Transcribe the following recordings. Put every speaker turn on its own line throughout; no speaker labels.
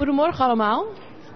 Goedemorgen allemaal.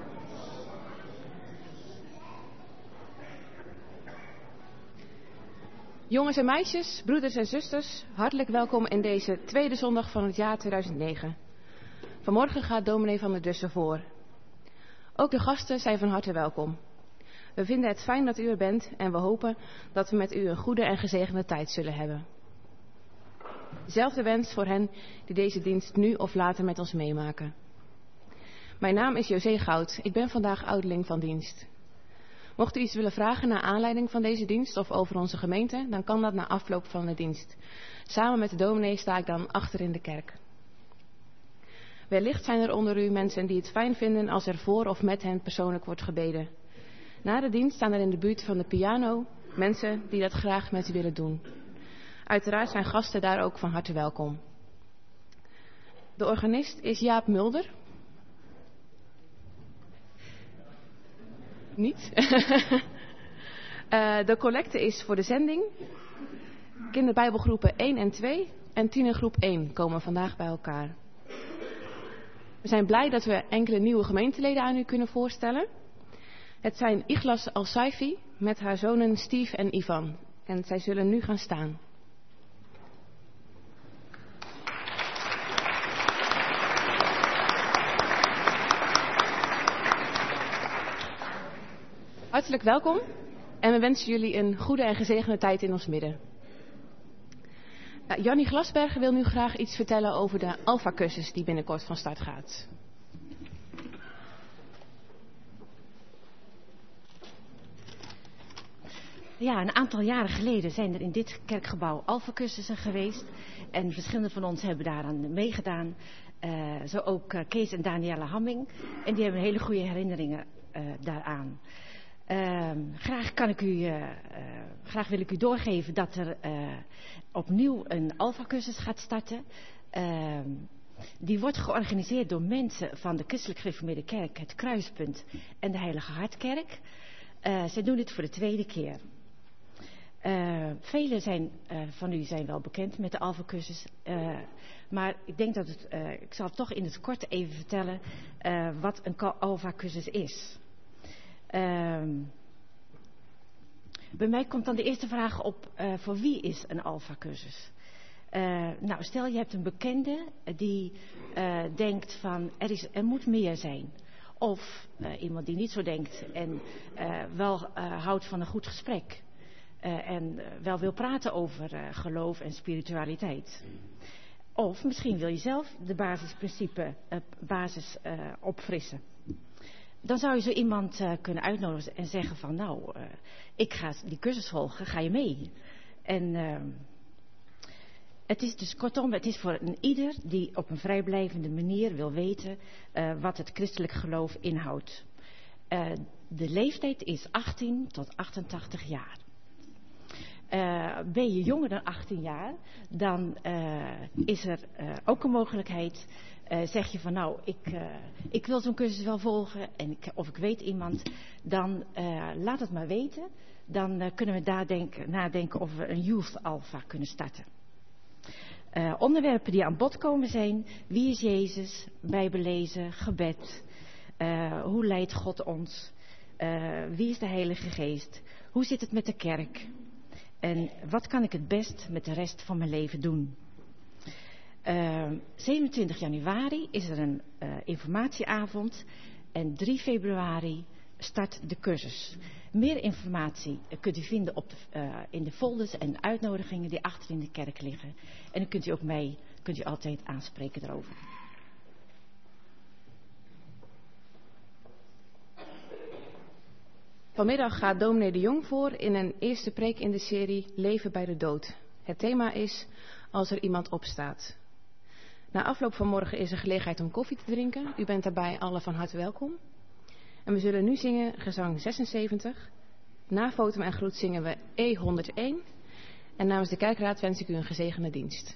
Jongens en meisjes, broeders en zusters, hartelijk welkom in deze tweede zondag van het jaar 2009. Vanmorgen gaat dominee Van der Dussen voor. Ook de gasten zijn van harte welkom. We vinden het fijn dat u er bent en we hopen dat we met u een goede en gezegende tijd zullen hebben. Zelfde wens voor hen die deze dienst nu of later met ons meemaken. Mijn naam is José Goud. Ik ben vandaag ouderling van dienst. Mocht u iets willen vragen naar aanleiding van deze dienst of over onze gemeente, dan kan dat na afloop van de dienst. Samen met de dominee sta ik dan achter in de kerk. Wellicht zijn er onder u mensen die het fijn vinden als er voor of met hen persoonlijk wordt gebeden. Na de dienst staan er in de buurt van de piano mensen die dat graag met u willen doen. Uiteraard zijn gasten daar ook van harte welkom. De organist is Jaap Mulder. Niet. De collecte is voor de zending. Kinderbijbelgroepen 1 en 2 en tienergroep 1 komen vandaag bij elkaar. We zijn blij dat we enkele nieuwe gemeenteleden aan u kunnen voorstellen. Het zijn Iglas Alsaifi met haar zonen Steve en Ivan. En zij zullen nu gaan staan. Hartelijk welkom en we wensen jullie een goede en gezegende tijd in ons midden. Jannie Glasbergen wil nu graag iets vertellen over de Alpha-cursus die binnenkort van start gaat.
Ja, een aantal jaren geleden zijn er in dit kerkgebouw Alpha-cursussen geweest. En verschillende van ons hebben daaraan meegedaan. Zo ook Kees en Danielle Hamming. En die hebben hele goede herinneringen daaraan. Graag wil ik u doorgeven dat er opnieuw een Alpha-cursus gaat starten. Die wordt georganiseerd door mensen van de Christelijk Gereformeerde Kerk, het Kruispunt en de Heilige Hartkerk. Zij doen dit voor de tweede keer. Velen van u zijn wel bekend met de Alpha-cursus. Maar ik denk dat ik zal toch in het kort even vertellen wat een Alpha-cursus is. Bij mij komt dan de eerste vraag op, voor wie is een Alpha-cursus? Nou, stel je hebt een bekende die denkt van er moet meer zijn. Of iemand die niet zo denkt en wel houdt van een goed gesprek. En wel wil praten over geloof en spiritualiteit. Of misschien wil je zelf de basis opfrissen. Dan zou je zo iemand kunnen uitnodigen en zeggen van nou, ik ga die cursus volgen, ga je mee? En het is dus kortom, het is voor een ieder die op een vrijblijvende manier wil weten wat het christelijk geloof inhoudt. De leeftijd is 18 tot 88 jaar. Ben je jonger dan 18 jaar, dan is er ook een mogelijkheid. Zeg je van nou, ik wil zo'n cursus wel volgen of ik weet iemand, dan laat het maar weten. Dan kunnen we nadenken of we een Youth Alpha kunnen starten. Onderwerpen die aan bod komen zijn: wie is Jezus, Bijbellezen, gebed, hoe leidt God ons, wie is de Heilige Geest, hoe zit het met de kerk en wat kan ik het best met de rest van mijn leven doen. 27 januari is er een informatieavond en 3 februari start de cursus. Meer informatie kunt u vinden in de folders en uitnodigingen die achter in de kerk liggen. En dan kunt u altijd aanspreken daarover.
Vanmiddag gaat dominee de Jong voor in een eerste preek in de serie Leven bij de dood. Het thema is als er iemand opstaat. Na afloop van morgen is er gelegenheid om koffie te drinken. U bent daarbij alle van harte welkom. En we zullen nu zingen gezang 76. Na fotum en groet zingen we E101. En namens de kerkraad wens ik u een gezegende dienst.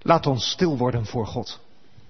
Laat ons stil worden voor God.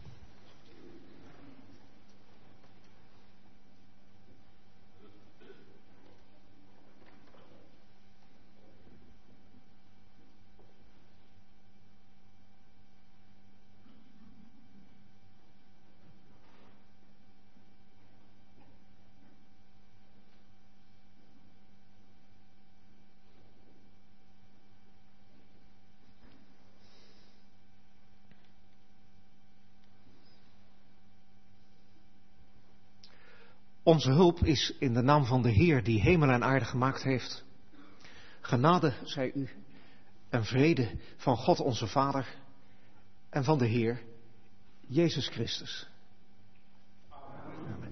Onze hulp is in de naam van de Heer die hemel en aarde gemaakt heeft. Genade zij u en vrede van God onze Vader en van de Heer Jezus Christus. Amen.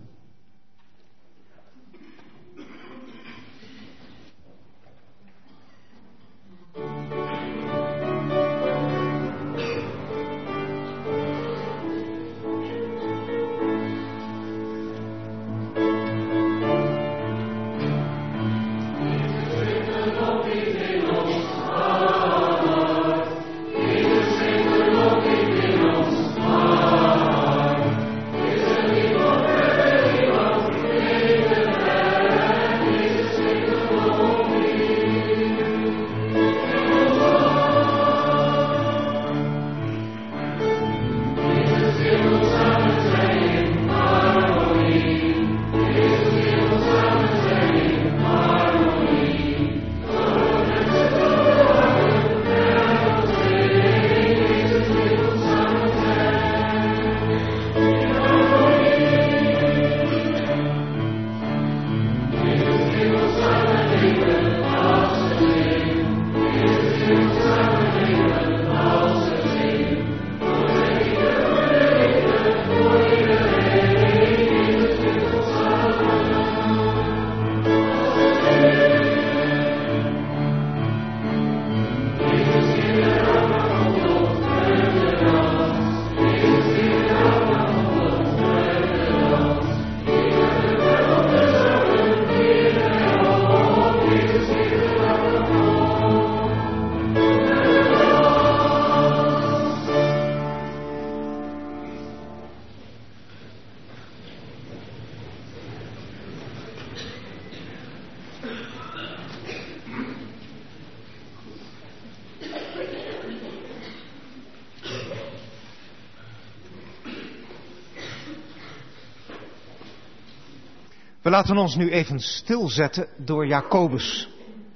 We laten ons nu even stilzetten door Jacobus.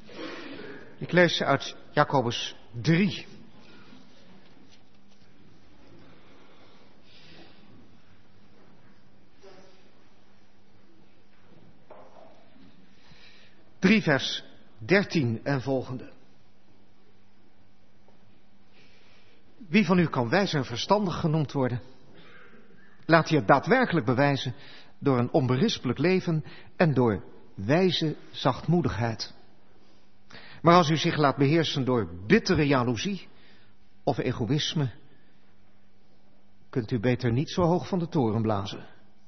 Ik lees uit Jacobus 3. Vers 13 en volgende. Wie van u kan wijs en verstandig genoemd worden? Laat hij het daadwerkelijk bewijzen door een onberispelijk leven en door wijze zachtmoedigheid. Maar als u zich laat beheersen door bittere jaloezie of egoïsme, kunt u beter niet zo hoog van de toren blazen.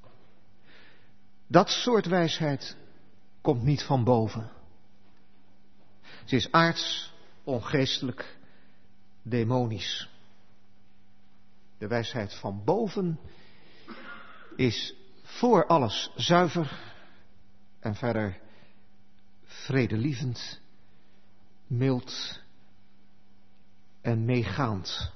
Dat soort wijsheid komt niet van boven. Ze is aards, ongeestelijk, demonisch. De wijsheid van boven is voor alles zuiver en verder vredelievend, mild en meegaand.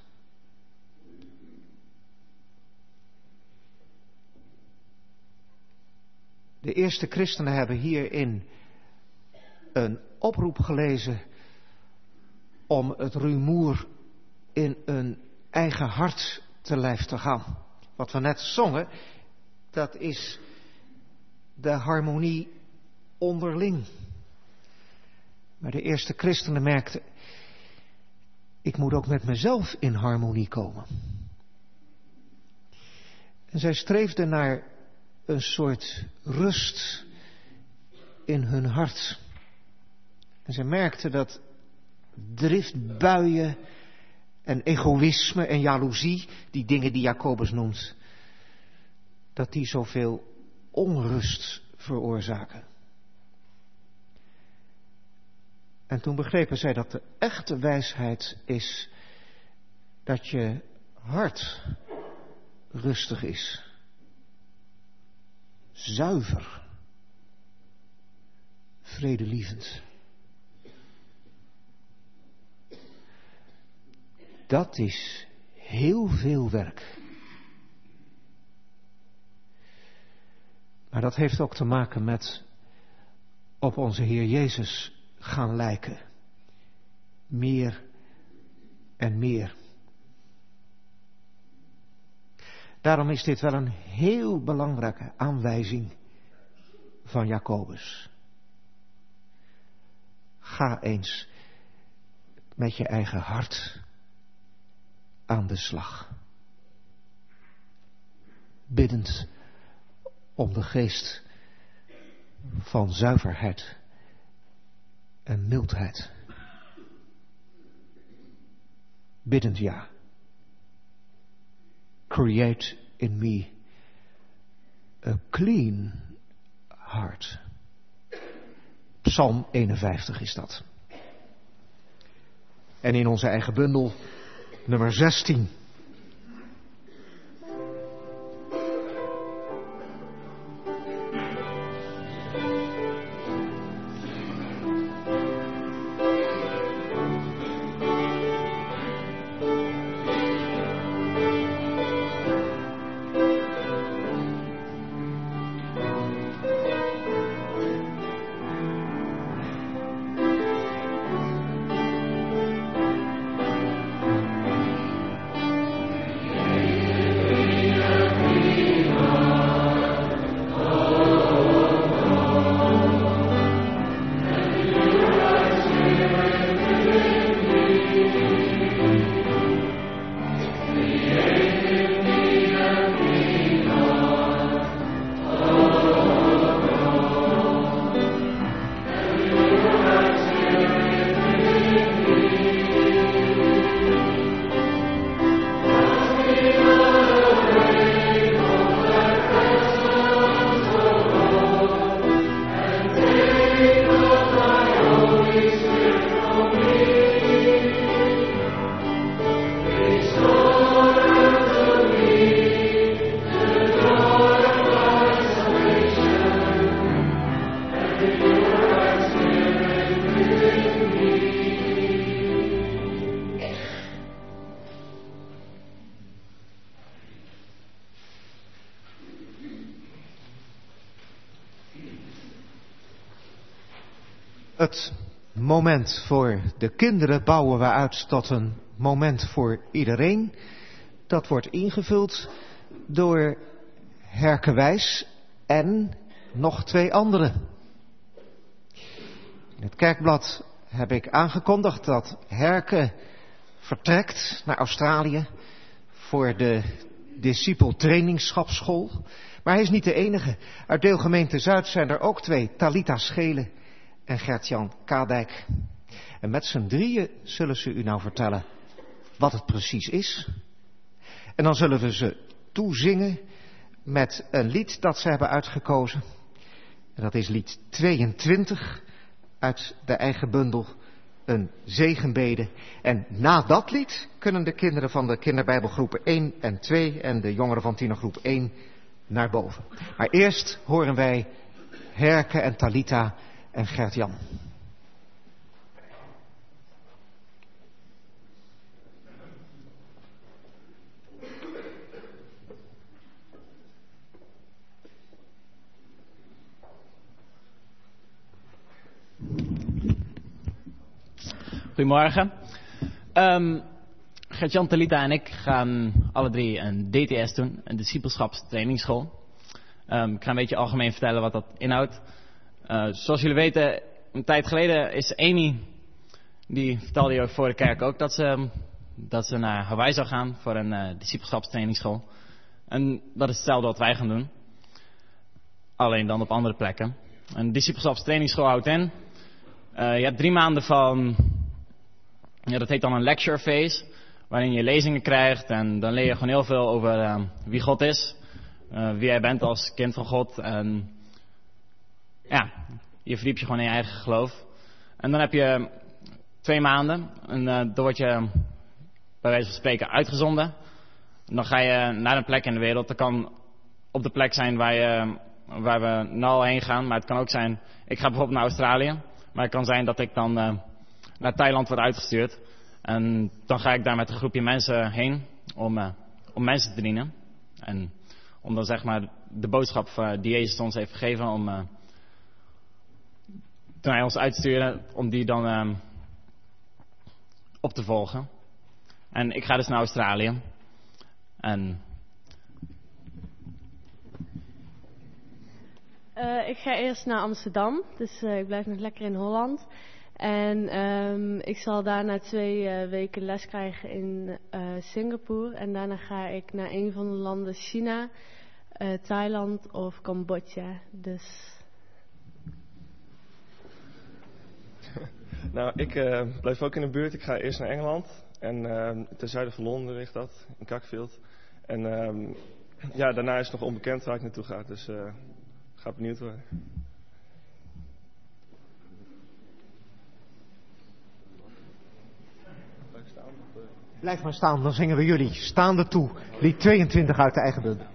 De eerste christenen hebben hierin een oproep gelezen om het rumoer in een eigen hart te lijf te gaan. Wat we net zongen, dat is de harmonie onderling. Maar de eerste christenen merkten, ik moet ook met mezelf in harmonie komen. En zij streefden naar een soort rust in hun hart. En zij merkten dat driftbuien en egoïsme en jaloezie, die dingen die Jacobus noemt, dat die zoveel onrust veroorzaken. En toen begrepen zij dat de echte wijsheid is dat je hart rustig is, zuiver, vredelievend. Dat is heel veel werk. Maar dat heeft ook te maken met op onze Heer Jezus gaan lijken. Meer en meer. Daarom is dit wel een heel belangrijke aanwijzing van Jacobus. Ga eens met je eigen hart aan de slag. Biddend om de geest van zuiverheid en mildheid. Biddend ja. Create in me a clean heart. Psalm 51 is dat. En in onze eigen bundel nummer 16. Het moment voor de kinderen bouwen we uit tot een moment voor iedereen. Dat wordt ingevuld door Herke Wijs en nog 2 anderen. In het kerkblad heb ik aangekondigd dat Herke vertrekt naar Australië voor de discipeltrainingschapsschool. Maar hij is niet de enige. Uit deelgemeente Zuid zijn er ook 2, Talita Schelen en Gert-Jan Kadijk. En met z'n drieën zullen ze u nou vertellen wat het precies is. En dan zullen we ze toezingen met een lied dat ze hebben uitgekozen. En dat is lied 22 uit de eigen bundel, een zegenbede. En na dat lied kunnen de kinderen van de kinderbijbelgroepen 1 en 2 en de jongeren van tienergroep 1 naar boven. Maar eerst horen wij Herke en Talita en Gert-Jan.
Goedemorgen. Gert-Jan, Talita en ik gaan alle 3 een DTS doen, een discipelschapstrainingsschool. Ik ga een beetje algemeen vertellen wat dat inhoudt. Zoals jullie weten, een tijd geleden is Amy, die vertelde je voor de kerk ook, dat ze naar Hawaii zou gaan voor een discipelschapstrainingsschool. En dat is hetzelfde wat wij gaan doen. Alleen dan op andere plekken. Een discipelschapstrainingsschool houdt in. Je hebt 3 maanden van, dat heet dan een lecture phase, waarin je lezingen krijgt en dan leer je gewoon heel veel over wie God is. Wie jij bent als kind van God. En ja, je verdiept je gewoon in je eigen geloof. En dan heb je 2 maanden. En dan word je bij wijze van spreken uitgezonden Dan ga je naar een plek in de wereld. Dat kan op de plek zijn waar we nu al heen gaan. Maar het kan ook zijn, ik ga bijvoorbeeld naar Australië. Maar het kan zijn dat ik dan naar Thailand word uitgestuurd. En dan ga ik daar met een groepje mensen heen om mensen te dienen. En om dan zeg maar de boodschap die Jezus ons heeft gegeven, toen hij ons uitstuurde, om die dan op te volgen. En ik ga dus naar Australië. En
ik ga eerst naar Amsterdam, dus ik blijf nog lekker in Holland. En ik zal daarna 2 weken les krijgen in Singapore. En daarna ga ik naar een van de landen China, Thailand of Cambodja. Dus...
Nou, ik blijf ook in de buurt. Ik ga eerst naar Engeland. En ten zuiden van Londen ligt dat, in Cuckfield. En daarna is het nog onbekend waar ik naartoe ga. Dus ga benieuwd worden.
Blijf maar staan, dan zingen we jullie staande toe. Lied 22 uit de eigen bundel.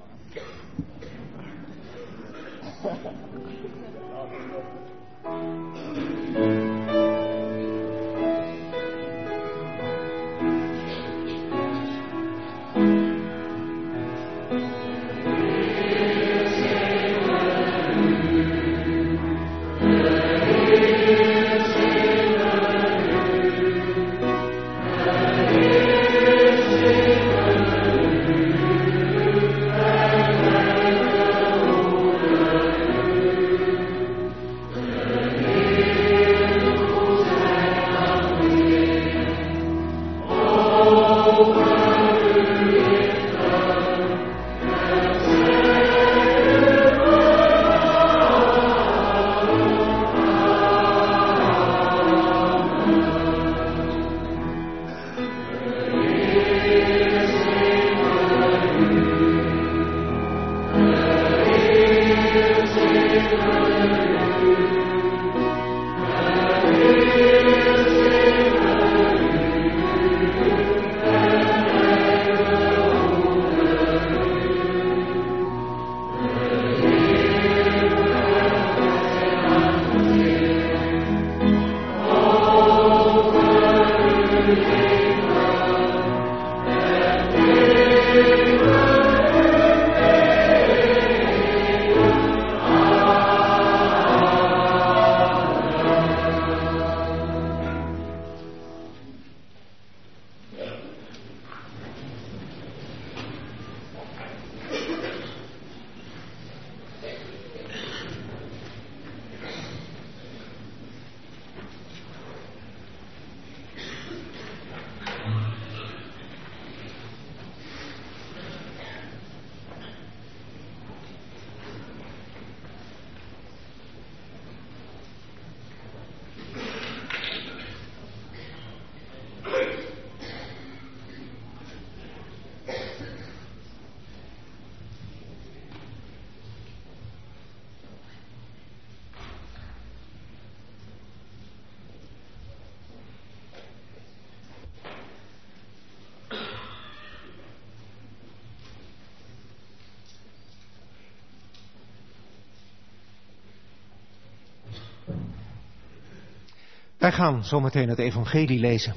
Wij gaan zometeen het evangelie lezen.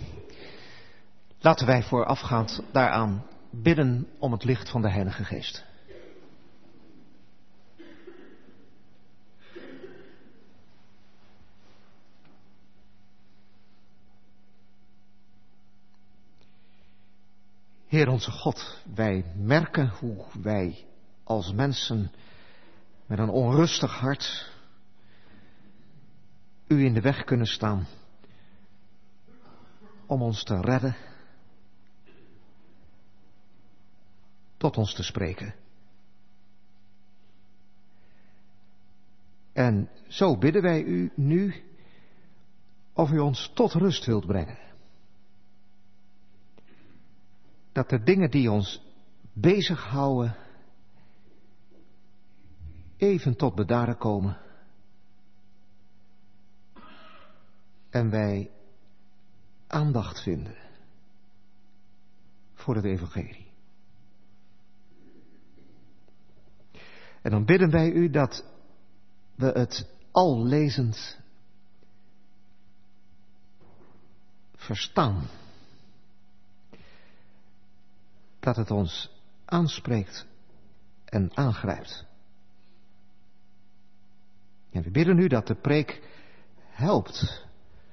Laten wij voorafgaand daaraan bidden om het licht van de Heilige Geest. Heer onze God, wij merken hoe wij als mensen met een onrustig hart u in de weg kunnen staan om ons te redden, tot ons te spreken. En zo bidden wij u nu of u ons tot rust wilt brengen. Dat de dingen die ons bezighouden even tot bedaren komen. En wij aandacht vinden voor het evangelie. En dan bidden wij u dat we het al lezend verstaan. Dat het ons aanspreekt en aangrijpt. En we bidden u dat de preek helpt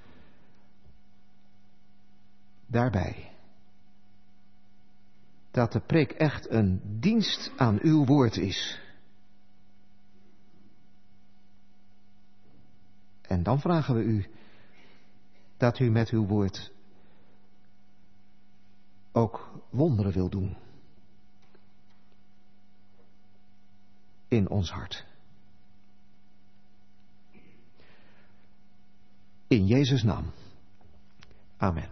daarbij. Dat de preek echt een dienst aan uw woord is. En dan vragen we u dat u met uw woord ook wonderen wil doen. In ons hart. In Jezus' naam. Amen.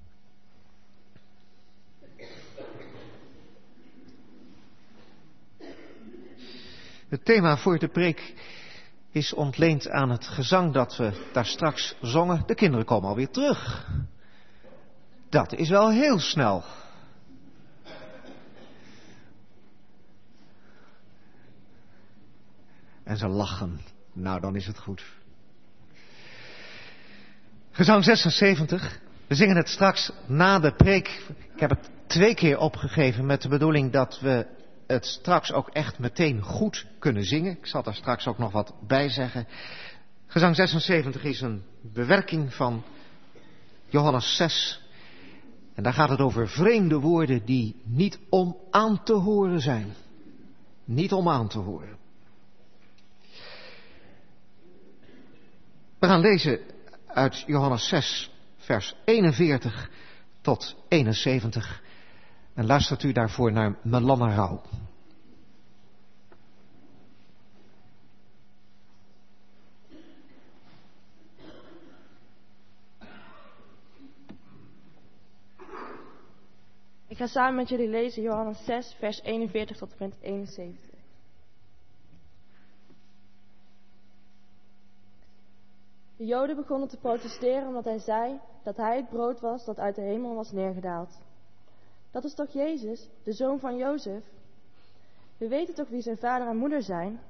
Het thema voor de preek is ontleend aan het gezang dat we daar straks zongen. De kinderen komen alweer terug. Dat is wel heel snel. En ze lachen. Nou, dan is het goed. Gezang 76. We zingen het straks na de preek. Ik heb het 2 keer opgegeven met de bedoeling dat we het straks ook echt meteen goed kunnen zingen. Ik zal daar straks ook nog wat bij zeggen. Gezang 76 is een bewerking van Johannes 6. En daar gaat het over vreemde woorden die niet om aan te horen zijn. Niet om aan te horen. We gaan lezen uit Johannes 6, vers 41 tot 71. En luistert u daarvoor naar Melanne Rauw.
Ik ga samen met jullie lezen Johannes 6, vers 41 tot en met 71. De Joden begonnen te protesteren omdat hij zei dat hij het brood was dat uit de hemel was neergedaald. Dat is toch Jezus, de zoon van Jozef? We weten toch wie zijn vader en moeder zijn?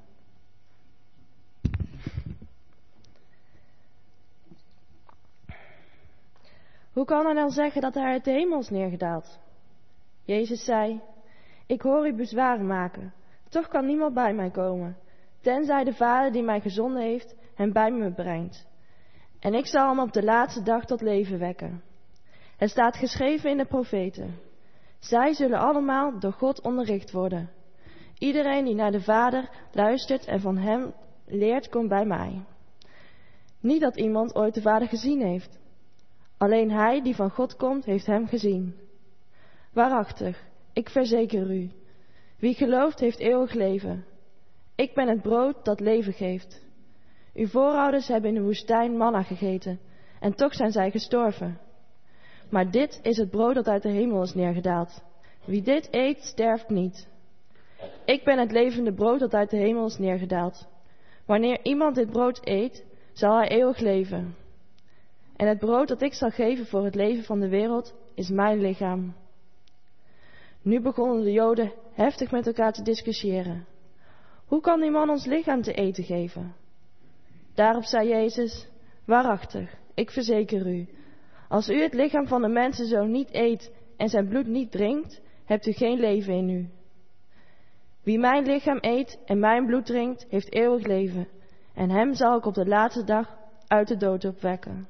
Hoe kan hij dan zeggen dat hij uit de hemel is neergedaald? Jezus zei, ik hoor u bezwaren maken, toch kan niemand bij mij komen, tenzij de Vader die mij gezonden heeft hem bij me brengt. En ik zal hem op de laatste dag tot leven wekken. Het staat geschreven in de profeten. Zij zullen allemaal door God onderricht worden. Iedereen die naar de Vader luistert en van hem leert, komt bij mij. Niet dat iemand ooit de Vader gezien heeft. Alleen hij die van God komt, heeft hem gezien. Waarachtig, ik verzeker u. Wie gelooft, heeft eeuwig leven. Ik ben het brood dat leven geeft. Uw voorouders hebben in de woestijn manna gegeten, en toch zijn zij gestorven. Maar dit is het brood dat uit de hemel is neergedaald. Wie dit eet, sterft niet. Ik ben het levende brood dat uit de hemel is neergedaald. Wanneer iemand dit brood eet, zal hij eeuwig leven. En het brood dat ik zal geven voor het leven van de wereld, is mijn lichaam. Nu begonnen de Joden heftig met elkaar te discussiëren. Hoe kan die man ons lichaam te eten geven? Daarop zei Jezus, waarachtig, ik verzeker u, als u het lichaam van de mensenzoon niet eet en zijn bloed niet drinkt, hebt u geen leven in u. Wie mijn lichaam eet en mijn bloed drinkt, heeft eeuwig leven, en hem zal ik op de laatste dag uit de dood opwekken.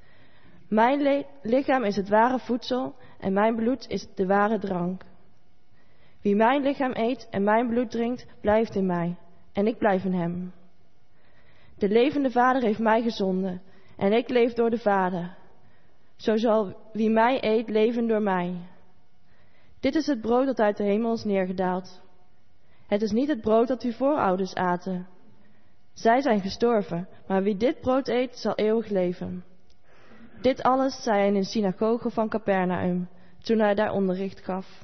Mijn lichaam is het ware voedsel en mijn bloed is de ware drank. Wie mijn lichaam eet en mijn bloed drinkt, blijft in mij, en ik blijf in hem. De levende Vader heeft mij gezonden, en ik leef door de Vader. Zo zal wie mij eet, leven door mij. Dit is het brood dat uit de hemel is neergedaald. Het is niet het brood dat uw voorouders aten. Zij zijn gestorven, maar wie dit brood eet, zal eeuwig leven. Dit alles zei hij in de synagoge van Capernaum, toen hij daar onderricht gaf.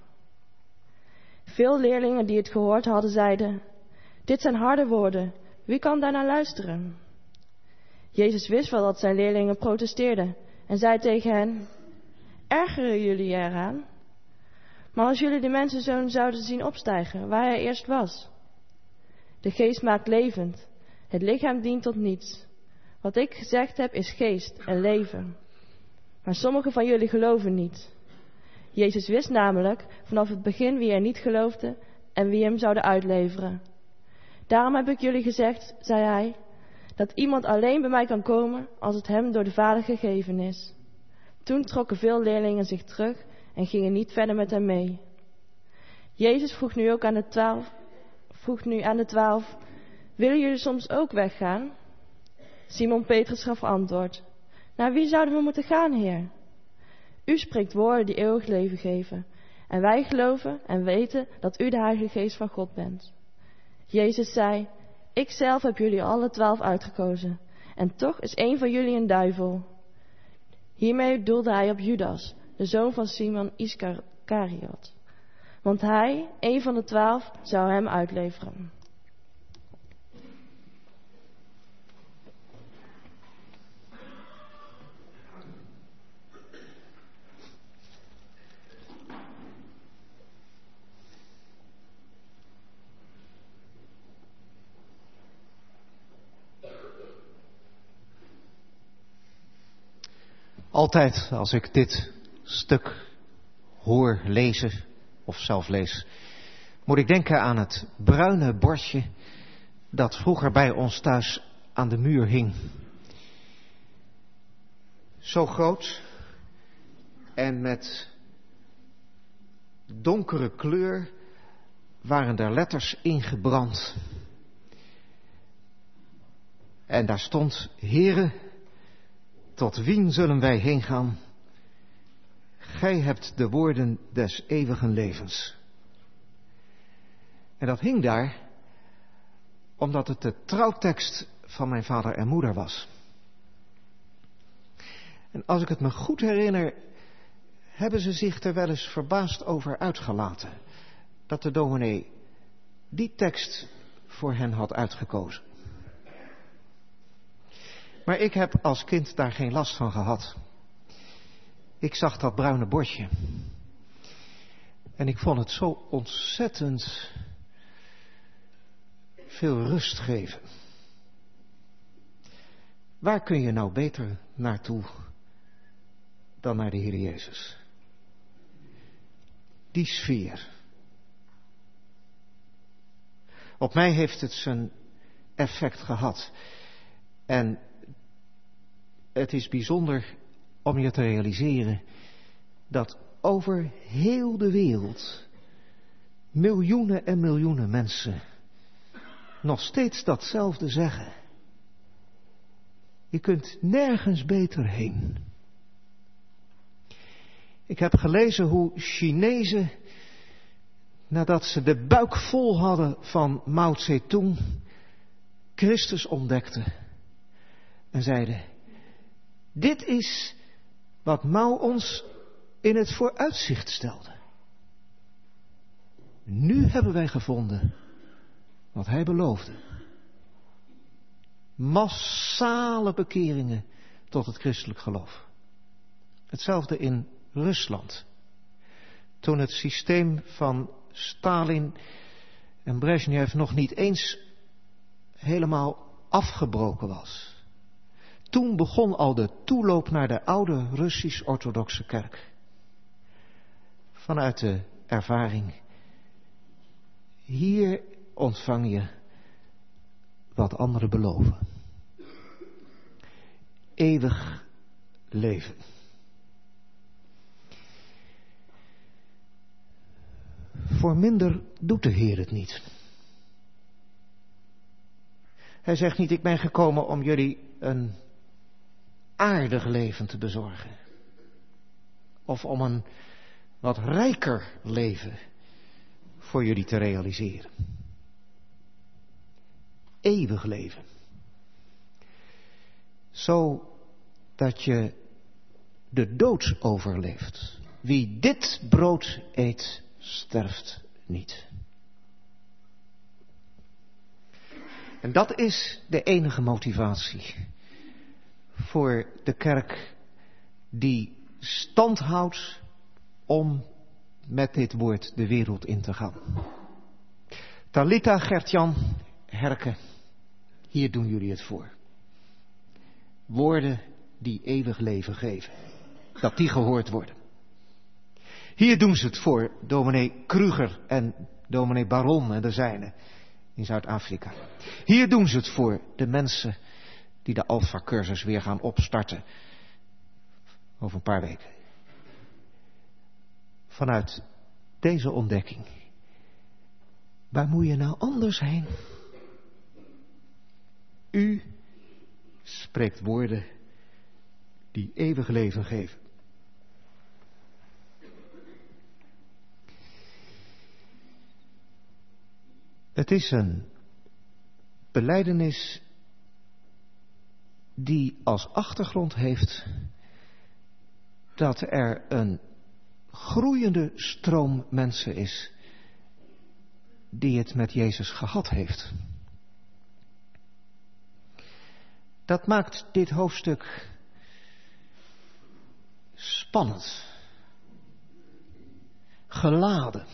Veel leerlingen die het gehoord hadden, zeiden, dit zijn harde woorden, wie kan daarnaar luisteren? Jezus wist wel dat zijn leerlingen protesteerden en zei tegen hen, ergeren jullie eraan? Maar als jullie de mensenzoon zouden zien opstijgen, waar hij eerst was. De geest maakt levend. Het lichaam dient tot niets. Wat ik gezegd heb is geest en leven. Maar sommigen van jullie geloven niet. Jezus wist namelijk vanaf het begin wie er niet geloofde en wie hem zouden uitleveren. Daarom heb ik jullie gezegd, zei hij, dat iemand alleen bij mij kan komen als het hem door de Vader gegeven is. Toen trokken veel leerlingen zich terug en gingen niet verder met hem mee. Jezus vroeg nu aan de 12, willen jullie soms ook weggaan? Simon Petrus gaf antwoord, naar wie zouden we moeten gaan, Heer? U spreekt woorden die eeuwig leven geven. En wij geloven en weten dat u de Heilige Geest van God bent. Jezus zei, ik zelf heb jullie alle 12 uitgekozen. En toch is één van jullie een duivel. Hiermee doelde hij op Judas, de zoon van Simon Iskariot. Want hij, één van de 12, zou hem uitleveren.
Altijd als ik dit stuk hoor lezen of zelf lees, moet ik denken aan het bruine bordje dat vroeger bij ons thuis aan de muur hing. Zo groot en met donkere kleur waren er letters ingebrand. En daar stond, Heere, tot wien zullen wij heen gaan? Gij hebt de woorden des eeuwigen levens. En dat hing daar omdat het de trouwtekst van mijn vader en moeder was. En als ik het me goed herinner, hebben ze zich er wel eens verbaasd over uitgelaten dat de dominee die tekst voor hen had uitgekozen. Maar ik heb als kind daar geen last van gehad. Ik zag dat bruine bordje. En ik vond het zo ontzettend veel rust geven. Waar kun je nou beter naartoe dan naar de Heer Jezus? Die sfeer. Op mij heeft het zijn effect gehad. En het is bijzonder om je te realiseren dat over heel de wereld miljoenen en miljoenen mensen nog steeds datzelfde zeggen. Je kunt nergens beter heen. Ik heb gelezen hoe Chinezen, nadat ze de buik vol hadden van Mao Zedong, Christus ontdekten en zeiden, dit is wat Mao ons in het vooruitzicht stelde. Nu hebben wij gevonden wat hij beloofde. Massale bekeringen tot het christelijk geloof. Hetzelfde in Rusland. Toen het systeem van Stalin en Brezhnev nog niet eens helemaal afgebroken was. Toen begon al de toeloop naar de oude Russisch-orthodoxe kerk. Vanuit de ervaring. Hier ontvang je wat anderen beloven. Eeuwig leven. Voor minder doet de Heer het niet. Hij zegt niet, ik ben gekomen om jullie een aardig leven te bezorgen. Of om een wat rijker leven voor jullie te realiseren. Eeuwig leven. Zodat je de dood overleeft. Wie dit brood eet, sterft niet. En dat is de enige motivatie voor de kerk die stand houdt om met dit woord de wereld in te gaan. Talita Gert-Jan Herken, hier doen jullie het voor. Woorden die eeuwig leven geven. Dat die gehoord worden. Hier doen ze het voor dominee Kruger en dominee Baron en de zijnen in Zuid-Afrika. Hier doen ze het voor de mensen die de Alpha-cursus weer gaan opstarten over een paar weken. Vanuit deze ontdekking. Waar moet je nou anders heen? U spreekt woorden die eeuwig leven geven. Het is een belijdenis die als achtergrond heeft dat er een groeiende stroom mensen is die het met Jezus gehad heeft. Dat maakt dit hoofdstuk spannend, geladen.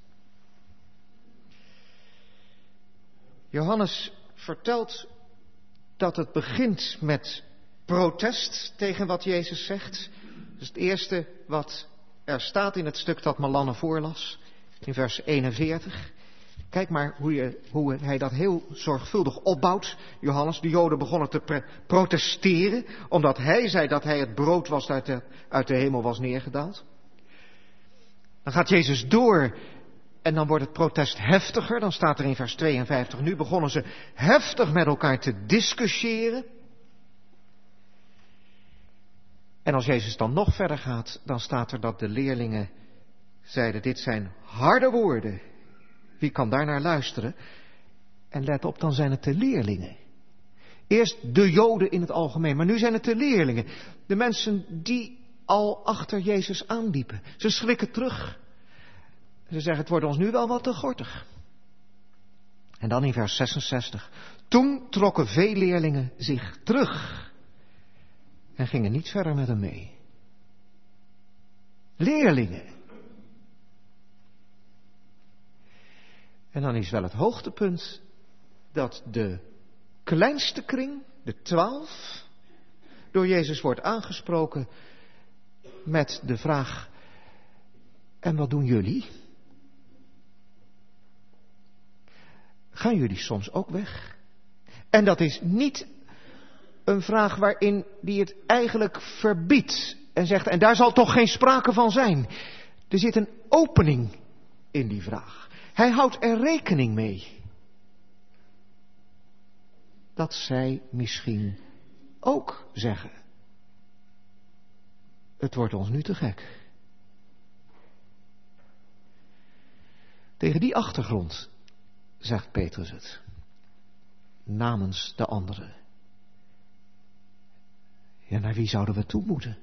Johannes vertelt dat het begint met protest tegen wat Jezus zegt. Dat is het eerste wat er staat in het stuk dat Malanne voorlas, in vers 41. Kijk maar hoe hij dat heel zorgvuldig opbouwt. Johannes, de Joden begonnen te protesteren, omdat hij zei dat hij het brood was dat uit de hemel was neergedaald. Dan gaat Jezus door en dan wordt het protest heftiger. Dan staat er in vers 52, nu begonnen ze heftig met elkaar te discussiëren. En als Jezus dan nog verder gaat, dan staat er dat de leerlingen zeiden, dit zijn harde woorden. Wie kan daarnaar luisteren? En let op, dan zijn het de leerlingen. Eerst de Joden in het algemeen, maar nu zijn het de leerlingen. De mensen die al achter Jezus aanliepen. Ze schrikken terug. Ze zeggen, het wordt ons nu wel wat te gortig. En dan in vers 66. Toen trokken veel leerlingen zich terug. En gingen niet verder met hem mee. Leerlingen. En dan is wel het hoogtepunt dat de kleinste kring, de 12, door Jezus wordt aangesproken met de vraag, en wat doen jullie? Gaan jullie soms ook weg? En dat is niet een vraag waarin die het eigenlijk verbiedt en zegt, en daar zal toch geen sprake van zijn. Er zit een opening in die vraag. Hij houdt er rekening mee dat zij misschien ook zeggen, het wordt ons nu te gek. Tegen die achtergrond zegt Petrus het, namens de anderen. Ja, naar wie zouden we toe moeten?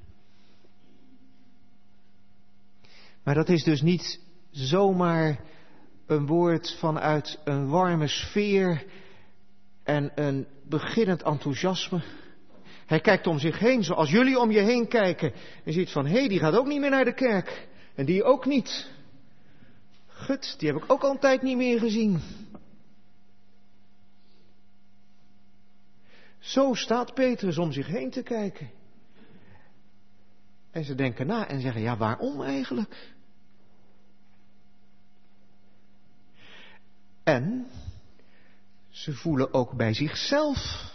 Maar dat is dus niet zomaar een woord vanuit een warme sfeer en een beginnend enthousiasme. Hij kijkt om zich heen, zoals jullie om je heen kijken. En ziet van, hé, die gaat ook niet meer naar de kerk. En die ook niet. Gut, die heb ik ook al een tijd niet meer gezien. Zo staat Petrus om zich heen te kijken. En ze denken na en zeggen, ja, waarom eigenlijk? En ze voelen ook bij zichzelf,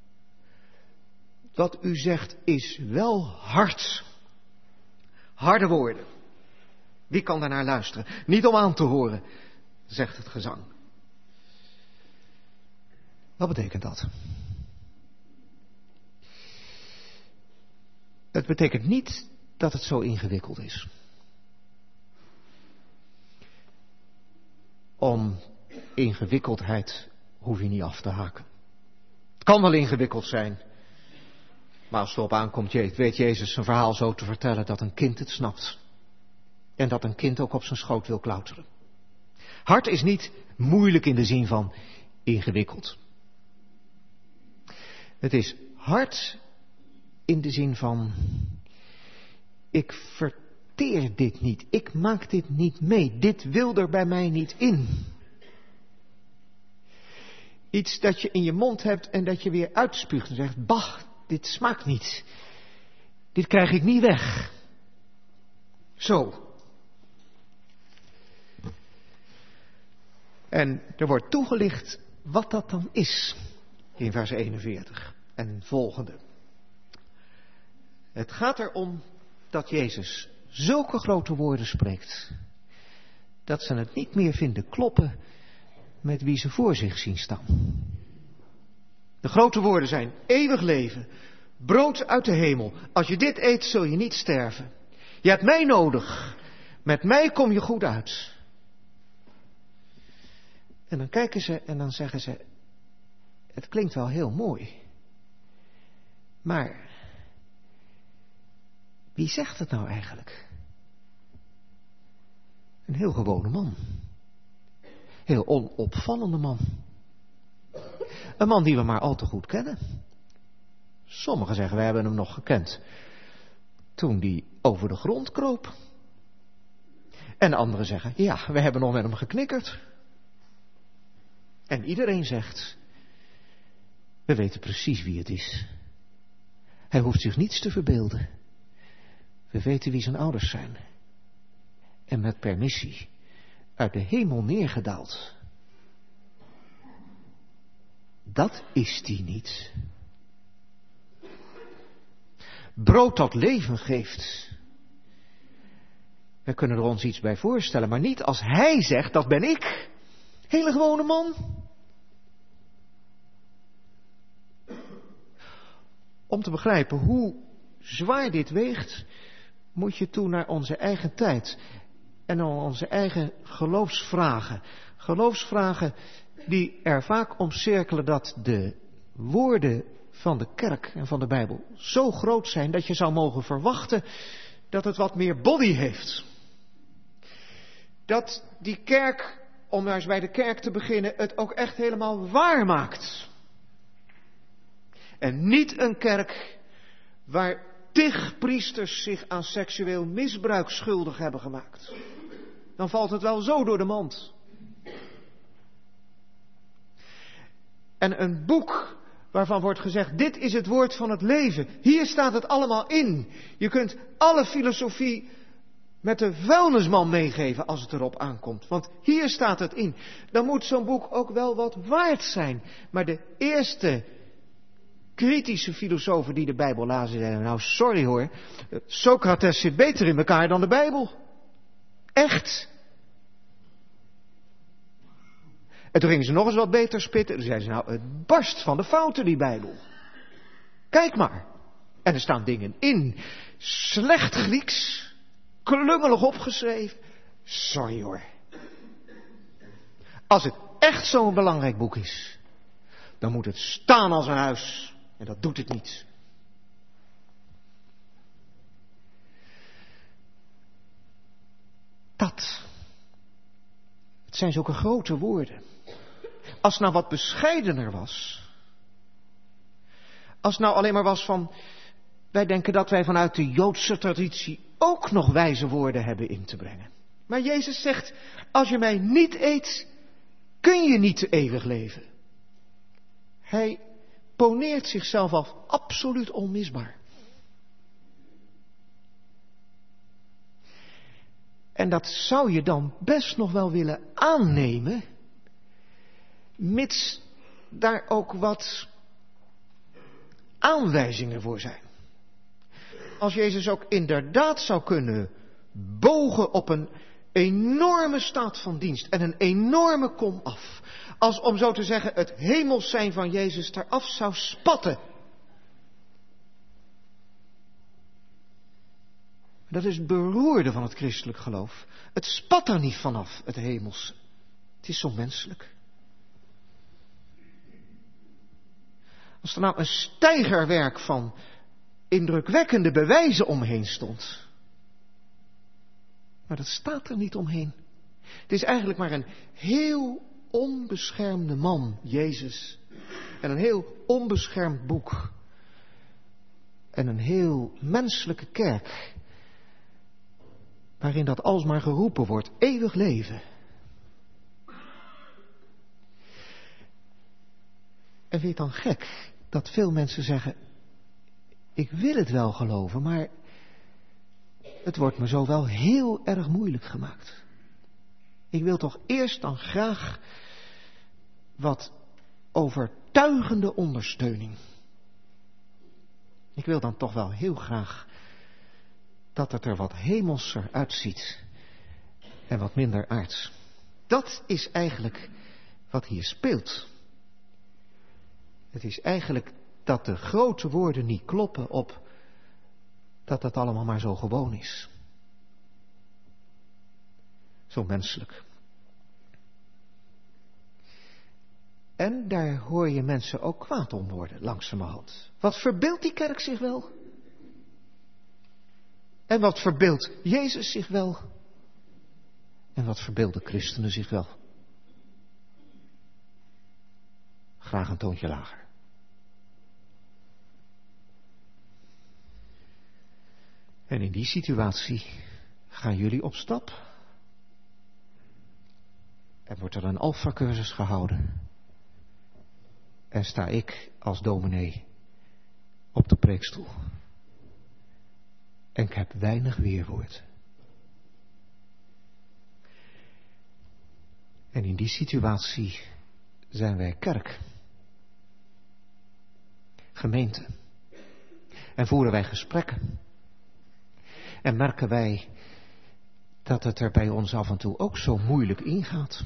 wat u zegt is wel hard. Harde woorden. Wie kan daarnaar luisteren? Niet om aan te horen, zegt het gezang. Wat betekent dat? Het betekent niet dat het zo ingewikkeld is. Om ingewikkeldheid hoef je niet af te haken. Het kan wel ingewikkeld zijn. Maar als het erop aankomt, weet Jezus zijn verhaal zo te vertellen dat een kind het snapt. En dat een kind ook op zijn schoot wil klauteren. Hard is niet moeilijk in de zin van ingewikkeld. Het is hard in de zin van, ik verteer dit niet, ik maak dit niet mee, dit wil er bij mij niet in. Iets dat je in je mond hebt en dat je weer uitspuugt en zegt, bah, dit smaakt niet. Dit krijg ik niet weg. Zo. En er wordt toegelicht wat dat dan is. In vers 41 en volgende. Het gaat erom dat Jezus zulke grote woorden spreekt, dat ze het niet meer vinden kloppen met wie ze voor zich zien staan. De grote woorden zijn eeuwig leven, brood uit de hemel. Als je dit eet, zul je niet sterven. Je hebt mij nodig. Met mij kom je goed uit. En dan kijken ze en dan zeggen ze, het klinkt wel heel mooi. Maar wie zegt het nou eigenlijk? Een heel gewone man. Heel onopvallende man. Een man die we maar al te goed kennen. Sommigen zeggen, we hebben hem nog gekend toen die over de grond kroop. En anderen zeggen, ja, we hebben nog met hem geknikkerd. En iedereen zegt, we weten precies wie het is. Hij hoeft zich niets te verbeelden. We weten wie zijn ouders zijn. En met permissie uit de hemel neergedaald. Dat is die niet. Brood dat leven geeft. We kunnen er ons iets bij voorstellen, maar niet als hij zegt, dat ben ik. Hele gewone man. Om te begrijpen hoe zwaar dit weegt, moet je toe naar onze eigen tijd. En naar onze eigen geloofsvragen. Geloofsvragen die er vaak omcirkelen dat de woorden van de kerk en van de Bijbel zo groot zijn dat je zou mogen verwachten dat het wat meer body heeft. Dat die kerk, om maar eens bij de kerk te beginnen, het ook echt helemaal waar maakt. En niet een kerk waar 10 priesters zich aan seksueel misbruik schuldig hebben gemaakt. Dan valt het wel zo door de mand. En een boek waarvan wordt gezegd, dit is het woord van het leven. Hier staat het allemaal in. Je kunt alle filosofie met de vuilnisman meegeven als het erop aankomt. Want hier staat het in. Dan moet zo'n boek ook wel wat waard zijn. Maar de eerste kritische filosofen die de Bijbel lazen zeiden, nou sorry hoor, Socrates zit beter in elkaar dan de Bijbel. Echt. En toen gingen ze nog eens wat beter spitten. Toen zeiden ze, nou, het barst van de fouten, die Bijbel. Kijk maar. En er staan dingen in. Slecht Grieks. Klungelig opgeschreven. Sorry hoor. Als het echt zo'n belangrijk boek is, dan moet het staan als een huis. En dat doet het niet. Dat. Het zijn zulke grote woorden. Als het nou wat bescheidener was. Als het nou alleen maar was van, wij denken dat wij vanuit de Joodse traditie ook nog wijze woorden hebben in te brengen. Maar Jezus zegt, als je mij niet eet, kun je niet eeuwig leven. Hij poneert zichzelf af absoluut onmisbaar. En dat zou je dan best nog wel willen aannemen, mits daar ook wat aanwijzingen voor zijn. Als Jezus ook inderdaad zou kunnen bogen op een enorme staat van dienst en een enorme komaf. Als, om zo te zeggen, het hemels zijn van Jezus eraf zou spatten. Dat is het beroerde van het christelijk geloof. Het spat er niet vanaf, het hemelse. Het is zo menselijk. Als er nou een steigerwerk van indrukwekkende bewijzen omheen stond. Maar dat staat er niet omheen. Het is eigenlijk maar een heel onbeschermde man, Jezus. En een heel onbeschermd boek. En een heel menselijke kerk. Waarin dat alsmaar geroepen wordt, eeuwig leven. En vind je het dan gek dat veel mensen zeggen, ik wil het wel geloven, maar het wordt me zo wel heel erg moeilijk gemaakt. Ik wil toch eerst dan graag wat overtuigende ondersteuning. Ik wil dan toch wel heel graag dat het er wat hemelser uitziet en wat minder aards. Dat is eigenlijk wat hier speelt. Het is eigenlijk dat de grote woorden niet kloppen op dat het allemaal maar zo gewoon is. Zo menselijk. En daar hoor je mensen ook kwaad om worden, langzamerhand. Wat verbeeldt die kerk zich wel? En wat verbeeldt Jezus zich wel? En wat verbeelden christenen zich wel? Graag een toontje lager. En in die situatie gaan jullie op stap. En wordt er een alfacursus gehouden. En sta ik als dominee op de preekstoel. En ik heb weinig weerwoord. En in die situatie zijn wij kerk. Gemeente. En voeren wij gesprekken. En merken wij dat het er bij ons af en toe ook zo moeilijk ingaat.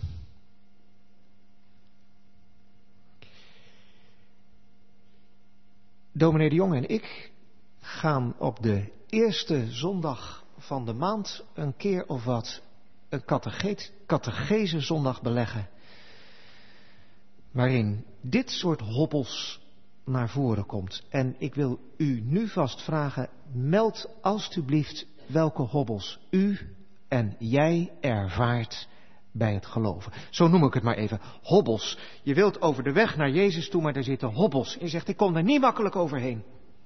Dominee de Jong en ik gaan op de eerste zondag van de maand een keer of wat een catechese zondag beleggen. Waarin dit soort hobbels naar voren komt. En ik wil u nu vast vragen, meld alstublieft welke hobbels u en jij ervaart bij het geloven. Zo noem ik het maar even, hobbels. Je wilt over de weg naar Jezus toe, maar er zitten hobbels. En je zegt, ik kom er niet makkelijk overheen.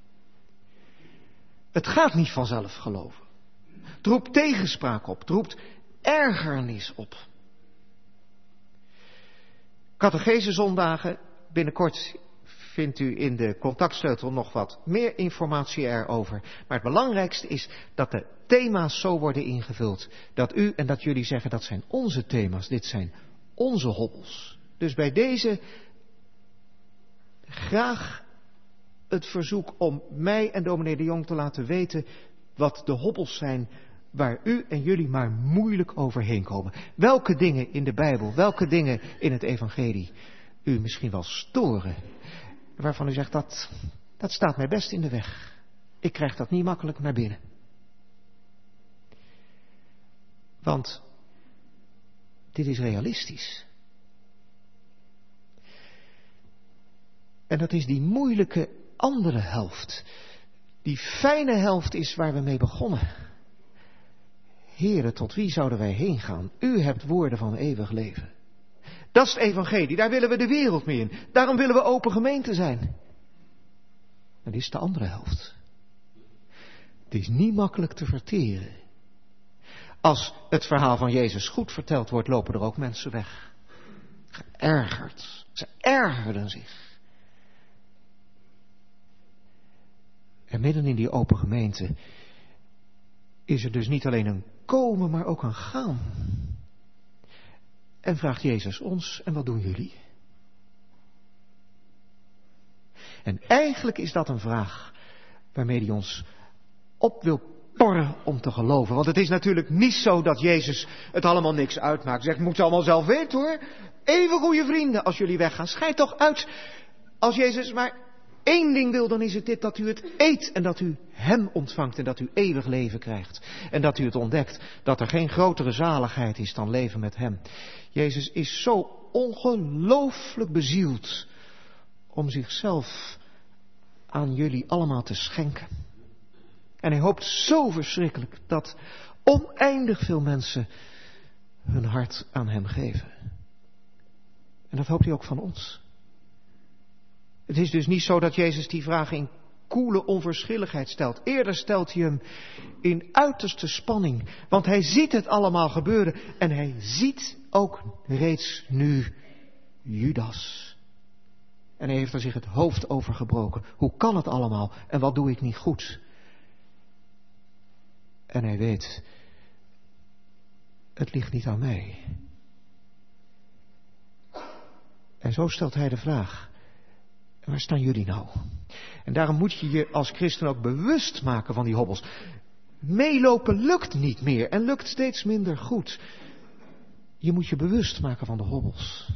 Het gaat niet vanzelf geloven. Het roept tegenspraak op, het roept ergernis op. Catechese zondagen, binnenkort vindt u in de contactsleutel nog wat meer informatie erover. Maar het belangrijkste is dat de thema's zo worden ingevuld. Dat u en dat jullie zeggen, dat zijn onze thema's, dit zijn onze hobbels. Dus bij deze graag het verzoek om mij en dominee de Jong te laten weten wat de hobbels zijn waar u en jullie maar moeilijk overheen komen. Welke dingen in de Bijbel, welke dingen in het evangelie u misschien wel storen. Waarvan u zegt, dat staat mij best in de weg. Ik krijg dat niet makkelijk naar binnen. Want dit is realistisch. En dat is die moeilijke andere helft. Die fijne helft is waar we mee begonnen. Heren, tot wie zouden wij heen gaan? U hebt woorden van eeuwig leven. Dat is het evangelie, daar willen we de wereld mee in. Daarom willen we open gemeente zijn. En dit is de andere helft. Het is niet makkelijk te verteren. Als het verhaal van Jezus goed verteld wordt, lopen er ook mensen weg. Geërgerd. Ze ergerden zich. En midden in die open gemeente is er dus niet alleen een komen, maar ook een gaan. En vraagt Jezus ons, en wat doen jullie? En eigenlijk is dat een vraag waarmee hij ons op wil porren om te geloven. Want het is natuurlijk niet zo dat Jezus het allemaal niks uitmaakt. Zegt, moet je allemaal zelf weten hoor. Even goede vrienden als jullie weggaan. Schijt toch uit. Als Jezus maar één ding wil, dan is het dit, dat u het eet en dat u hem ontvangt en dat u eeuwig leven krijgt. En dat u het ontdekt dat er geen grotere zaligheid is dan leven met hem. Jezus is zo ongelooflijk bezield om zichzelf aan jullie allemaal te schenken. En hij hoopt zo verschrikkelijk dat oneindig veel mensen hun hart aan hem geven. En dat hoopt hij ook van ons. Het is dus niet zo dat Jezus die vraag in koele onverschilligheid stelt. Eerder stelt hij hem in uiterste spanning. Want hij ziet het allemaal gebeuren. En hij ziet ook reeds nu Judas. En hij heeft er zich het hoofd over gebroken. Hoe kan het allemaal? En wat doe ik niet goed? En hij weet, het ligt niet aan mij. En zo stelt hij de vraag, waar staan jullie nou? En daarom moet je je als christen ook bewust maken van die hobbels. Meelopen lukt niet meer en lukt steeds minder goed. Je moet je bewust maken van de hobbels.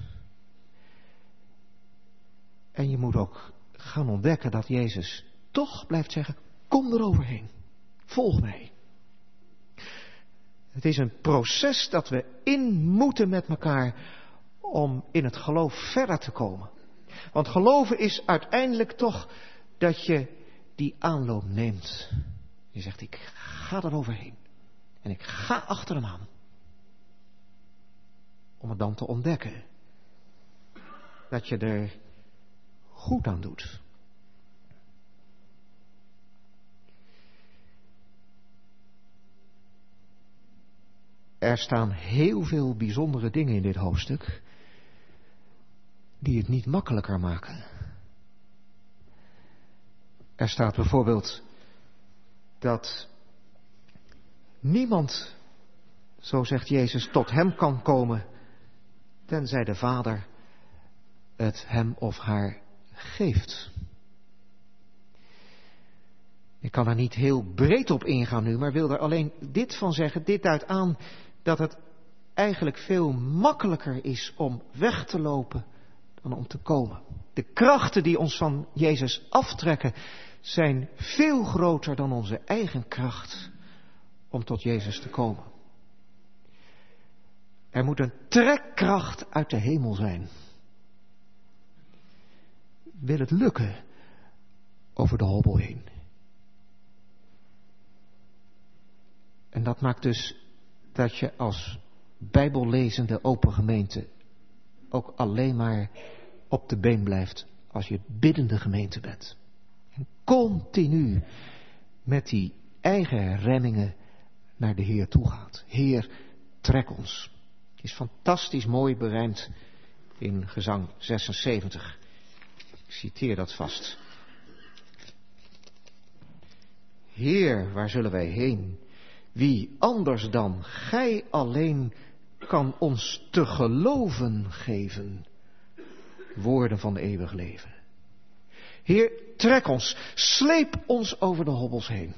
En je moet ook gaan ontdekken dat Jezus toch blijft zeggen, kom eroverheen. Volg mij. Het is een proces dat we in moeten met elkaar om in het geloof verder te komen. Want geloven is uiteindelijk toch dat je die aanloop neemt. Je zegt, ik ga eroverheen. En ik ga achter hem aan. Om het dan te ontdekken. Dat je er goed aan doet. Er staan heel veel bijzondere dingen in dit hoofdstuk die het niet makkelijker maken. Er staat bijvoorbeeld dat niemand, zo zegt Jezus, tot hem kan komen tenzij de Vader het hem of haar geeft. Ik kan er niet heel breed op ingaan nu, maar wil er alleen dit van zeggen. Dit duidt aan dat het eigenlijk veel makkelijker is om weg te lopen dan om te komen. De krachten die ons van Jezus aftrekken zijn veel groter dan onze eigen kracht om tot Jezus te komen. Er moet een trekkracht uit de hemel zijn. Wil het lukken over de hobbel heen? En dat maakt dus dat je als bijbellezende open gemeente ook alleen maar op de been blijft als je biddende gemeente bent. En continu met die eigen remmingen naar de Heer toe gaat. Heer, trek ons. Het is fantastisch mooi berijmd in gezang 76. Ik citeer dat vast. Heer, waar zullen wij heen? Wie anders dan gij alleen kan ons te geloven geven woorden van eeuwig leven. Heer, trek ons, sleep ons over de hobbels heen.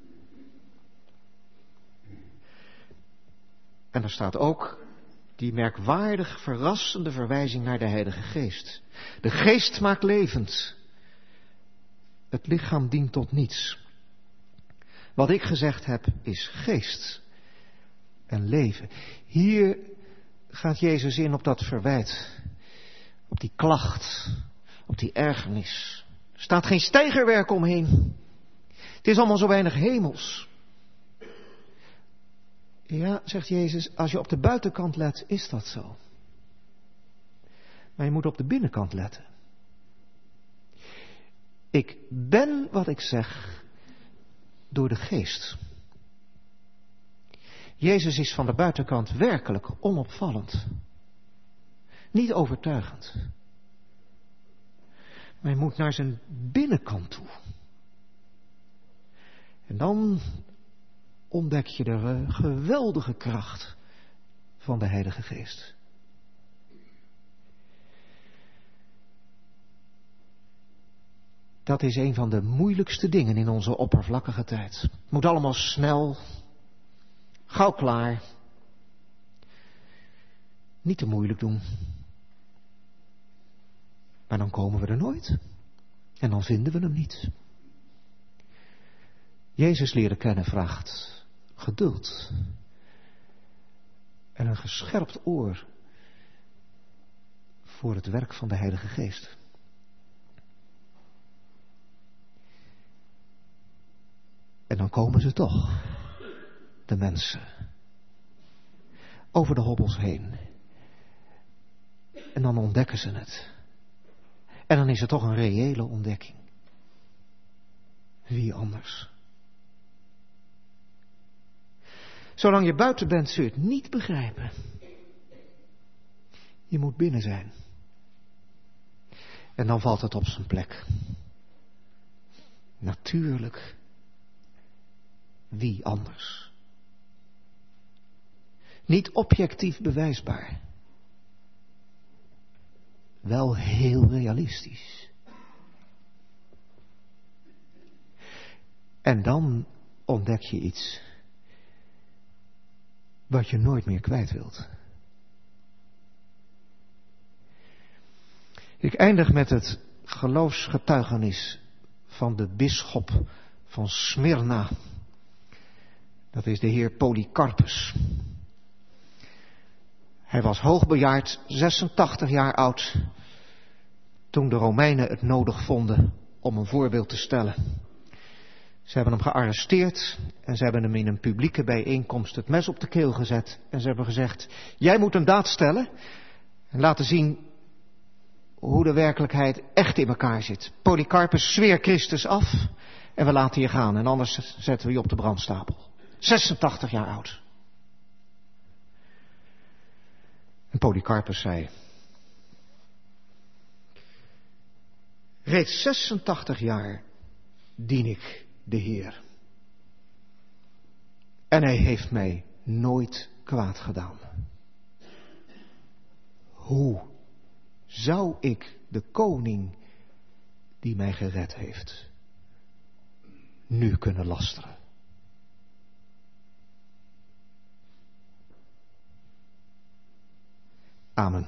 En er staat ook die merkwaardig verrassende verwijzing naar de Heilige Geest. De Geest maakt levend. Het lichaam dient tot niets. Wat ik gezegd heb is geest en leven. Hier gaat Jezus in op dat verwijt, op die klacht, op die ergernis. Er staat geen steigerwerk omheen. Het is allemaal zo weinig hemels. Ja, zegt Jezus, als je op de buitenkant let, is dat zo. Maar je moet op de binnenkant letten. Ik ben wat ik zeg door de geest. Jezus is van de buitenkant werkelijk onopvallend. Niet overtuigend. Maar je moet naar zijn binnenkant toe. En dan ontdek je de geweldige kracht van de Heilige Geest. Dat is een van de moeilijkste dingen in onze oppervlakkige tijd. Het moet allemaal snel, gauw klaar. Niet te moeilijk doen. Maar dan komen we er nooit. En dan vinden we hem niet. Jezus leren kennen vraagt geduld. En een gescherpt oor voor het werk van de Heilige Geest. En dan komen ze toch, de mensen, over de hobbels heen. En dan ontdekken ze het. En dan is het toch een reële ontdekking. Wie anders? Zolang je buiten bent, zul je het niet begrijpen. Je moet binnen zijn. En dan valt het op zijn plek. Natuurlijk, wie anders? Niet objectief bewijsbaar. Wel heel realistisch. En dan ontdek je iets wat je nooit meer kwijt wilt. Ik eindig met het geloofsgetuigenis van de bisschop van Smyrna. Dat is de heer Polycarpus. Hij was hoogbejaard, 86 jaar oud, toen de Romeinen het nodig vonden om een voorbeeld te stellen. Ze hebben hem gearresteerd en ze hebben hem in een publieke bijeenkomst het mes op de keel gezet. En ze hebben gezegd, jij moet een daad stellen en laten zien hoe de werkelijkheid echt in elkaar zit. Polycarpus, zweer Christus af en we laten je gaan en anders zetten we je op de brandstapel. 86 jaar oud. En Polycarpus zei, reeds 86 jaar dien ik de Heer. En hij heeft mij nooit kwaad gedaan. Hoe zou ik de koning die mij gered heeft nu kunnen lasteren? Amen.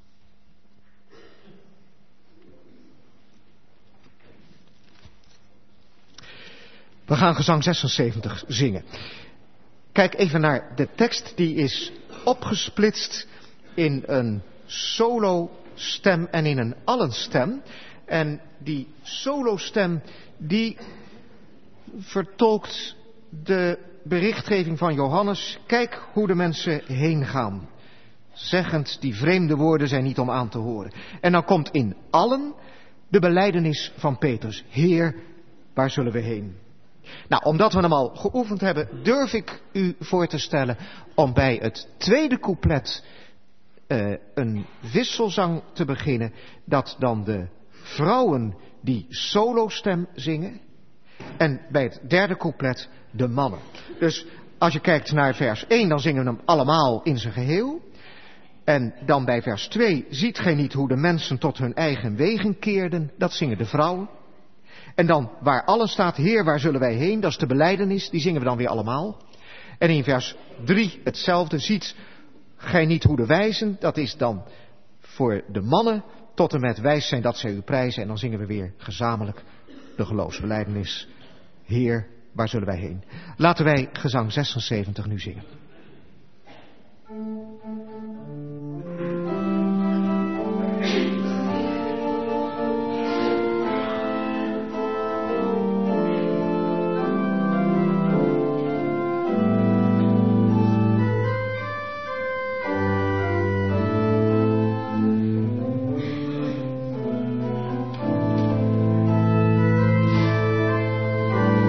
We gaan gezang 76 zingen. Kijk even naar de tekst, die is opgesplitst in een solostem en in een allenstem. En die solostem die vertolkt de berichtgeving van Johannes. Kijk hoe de mensen heen gaan. Zeggend, die vreemde woorden zijn niet om aan te horen. En dan komt in allen de belijdenis van Petrus. Heer, waar zullen we heen? Nou, omdat we hem al geoefend hebben, durf ik u voor te stellen om bij het tweede couplet een wisselzang te beginnen. Dat dan de vrouwen die solostem zingen. En bij het derde couplet de mannen. Dus als je kijkt naar vers 1, dan zingen we hem allemaal in zijn geheel. En dan bij vers 2, ziet gij niet hoe de mensen tot hun eigen wegen keerden? Dat zingen de vrouwen. En dan waar alles staat, Heer, waar zullen wij heen? Dat is de belijdenis, die zingen we dan weer allemaal. En in vers 3 hetzelfde, ziet gij niet hoe de wijzen? Dat is dan voor de mannen tot en met wijs zijn dat zij u prijzen. En dan zingen we weer gezamenlijk de geloofsbelijdenis. Heer, waar zullen wij heen? Laten wij gezang 76 nu zingen.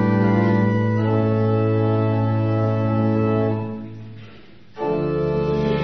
Heer,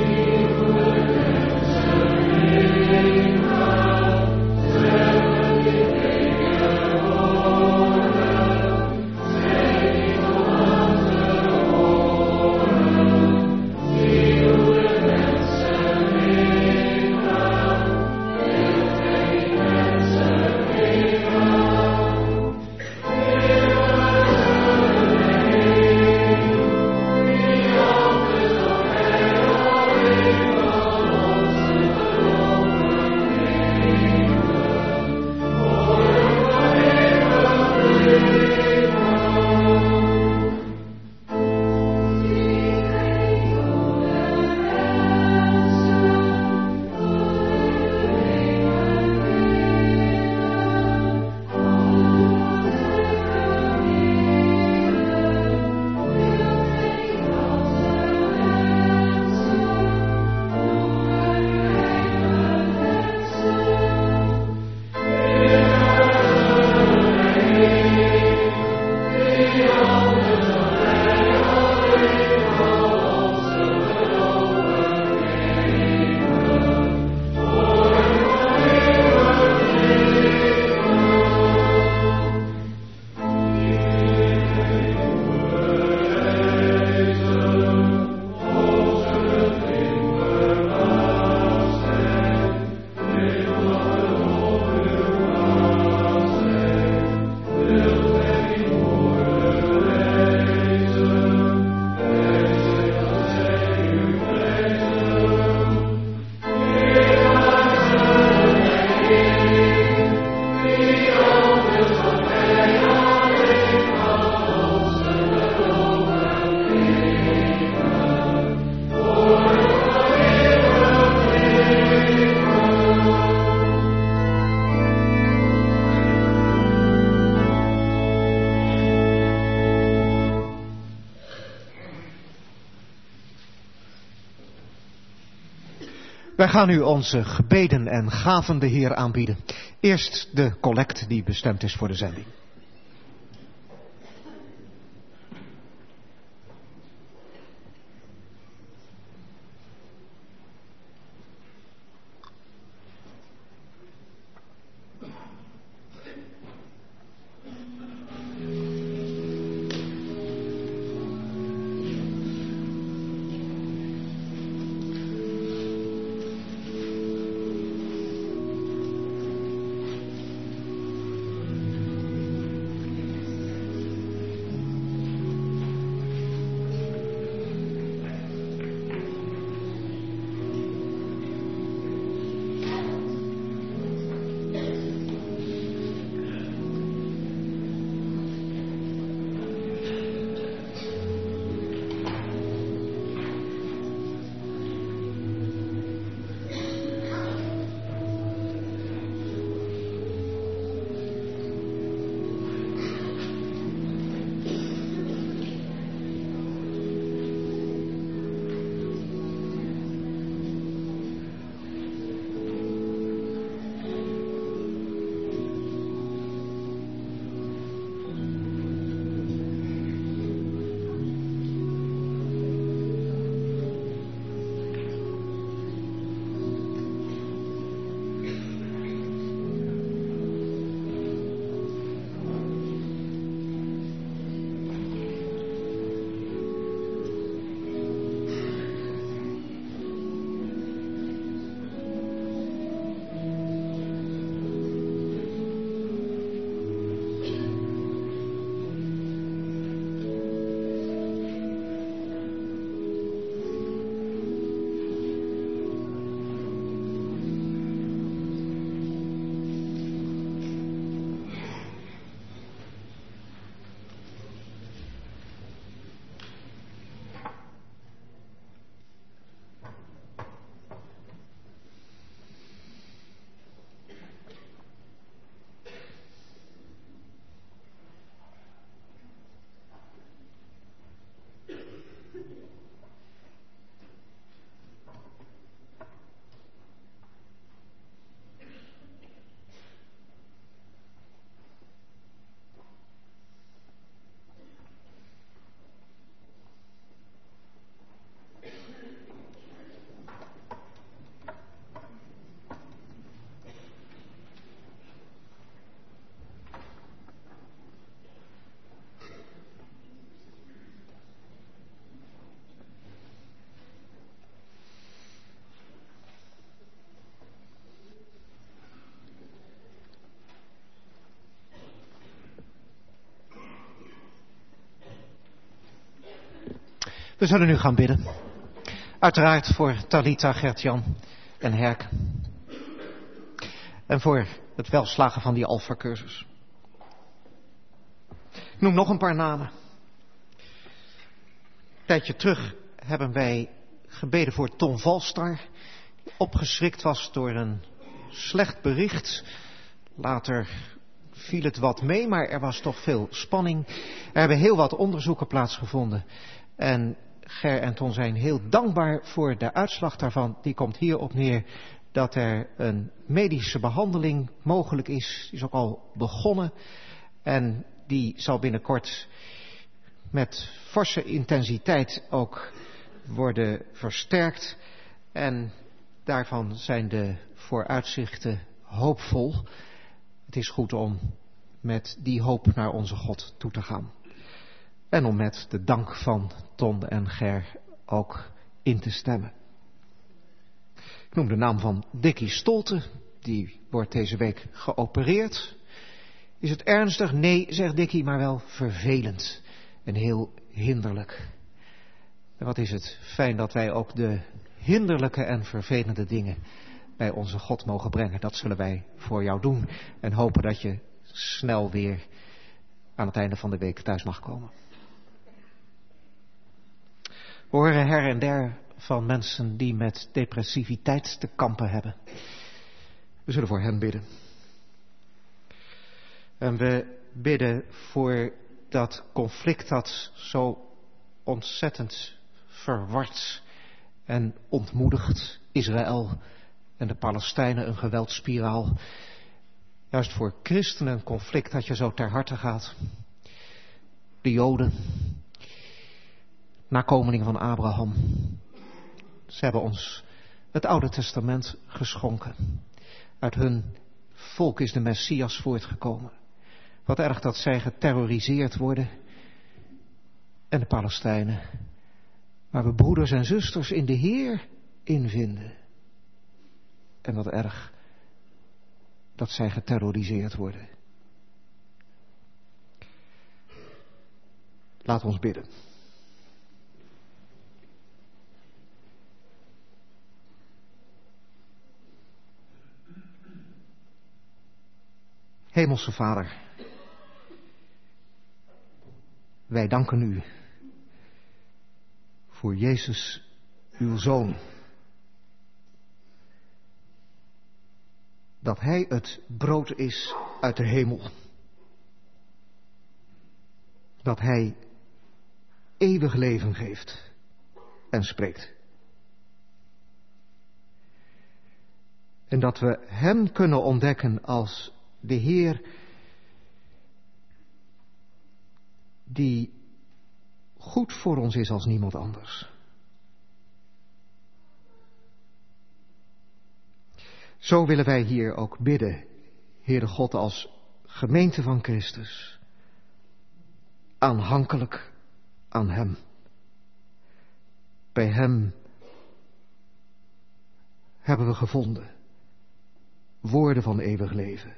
Wij gaan nu onze gebeden en gaven de Heer aanbieden. Eerst de collect die bestemd is voor de zending. We zullen nu gaan bidden. Uiteraard voor Talita, Gert-Jan en Herk. En voor het welslagen van die Alpha-cursus. Ik noem nog een paar namen. Een tijdje terug hebben wij gebeden voor Ton Valstar. Die opgeschrikt was door een slecht bericht. Later viel het wat mee, maar er was toch veel spanning. Er hebben heel wat onderzoeken plaatsgevonden. En Ger en Ton zijn heel dankbaar voor de uitslag daarvan. Die komt hierop neer dat er een medische behandeling mogelijk is. Die is ook al begonnen. En die zal binnenkort met forse intensiteit ook worden versterkt. En daarvan zijn de vooruitzichten hoopvol. Het is goed om met die hoop naar onze God toe te gaan. En om met de dank van Ton en Ger ook in te stemmen. Ik noem de naam van Dickie Stolte. Die wordt deze week geopereerd. Is het ernstig? Nee, zegt Dickie, maar wel vervelend. En heel hinderlijk. En wat is het fijn dat wij ook de hinderlijke en vervelende dingen bij onze God mogen brengen. Dat zullen wij voor jou doen. En hopen dat je snel weer aan het einde van de week thuis mag komen. We horen her en der van mensen die met depressiviteit te kampen hebben. We zullen voor hen bidden. En we bidden voor dat conflict dat zo ontzettend verward en ontmoedigt Israël en de Palestijnen een geweldspiraal. Juist voor christenen een conflict dat je zo ter harte gaat. De Joden, nakomelingen van Abraham. Ze hebben ons het Oude Testament geschonken. Uit hun volk is de Messias voortgekomen. Wat erg dat zij geterroriseerd worden. En de Palestijnen, waar we broeders en zusters in de Heer invinden. En wat erg dat zij geterroriseerd worden. Laat ons bidden. Hemelse Vader, wij danken u voor Jezus, uw Zoon. Dat Hij het brood is uit de hemel. Dat Hij eeuwig leven geeft en spreekt. En dat we Hem kunnen ontdekken als de Heer die goed voor ons is als niemand anders. Zo willen wij hier ook bidden, Heere God, als gemeente van Christus, aanhankelijk aan Hem. Bij Hem hebben we gevonden woorden van eeuwig leven.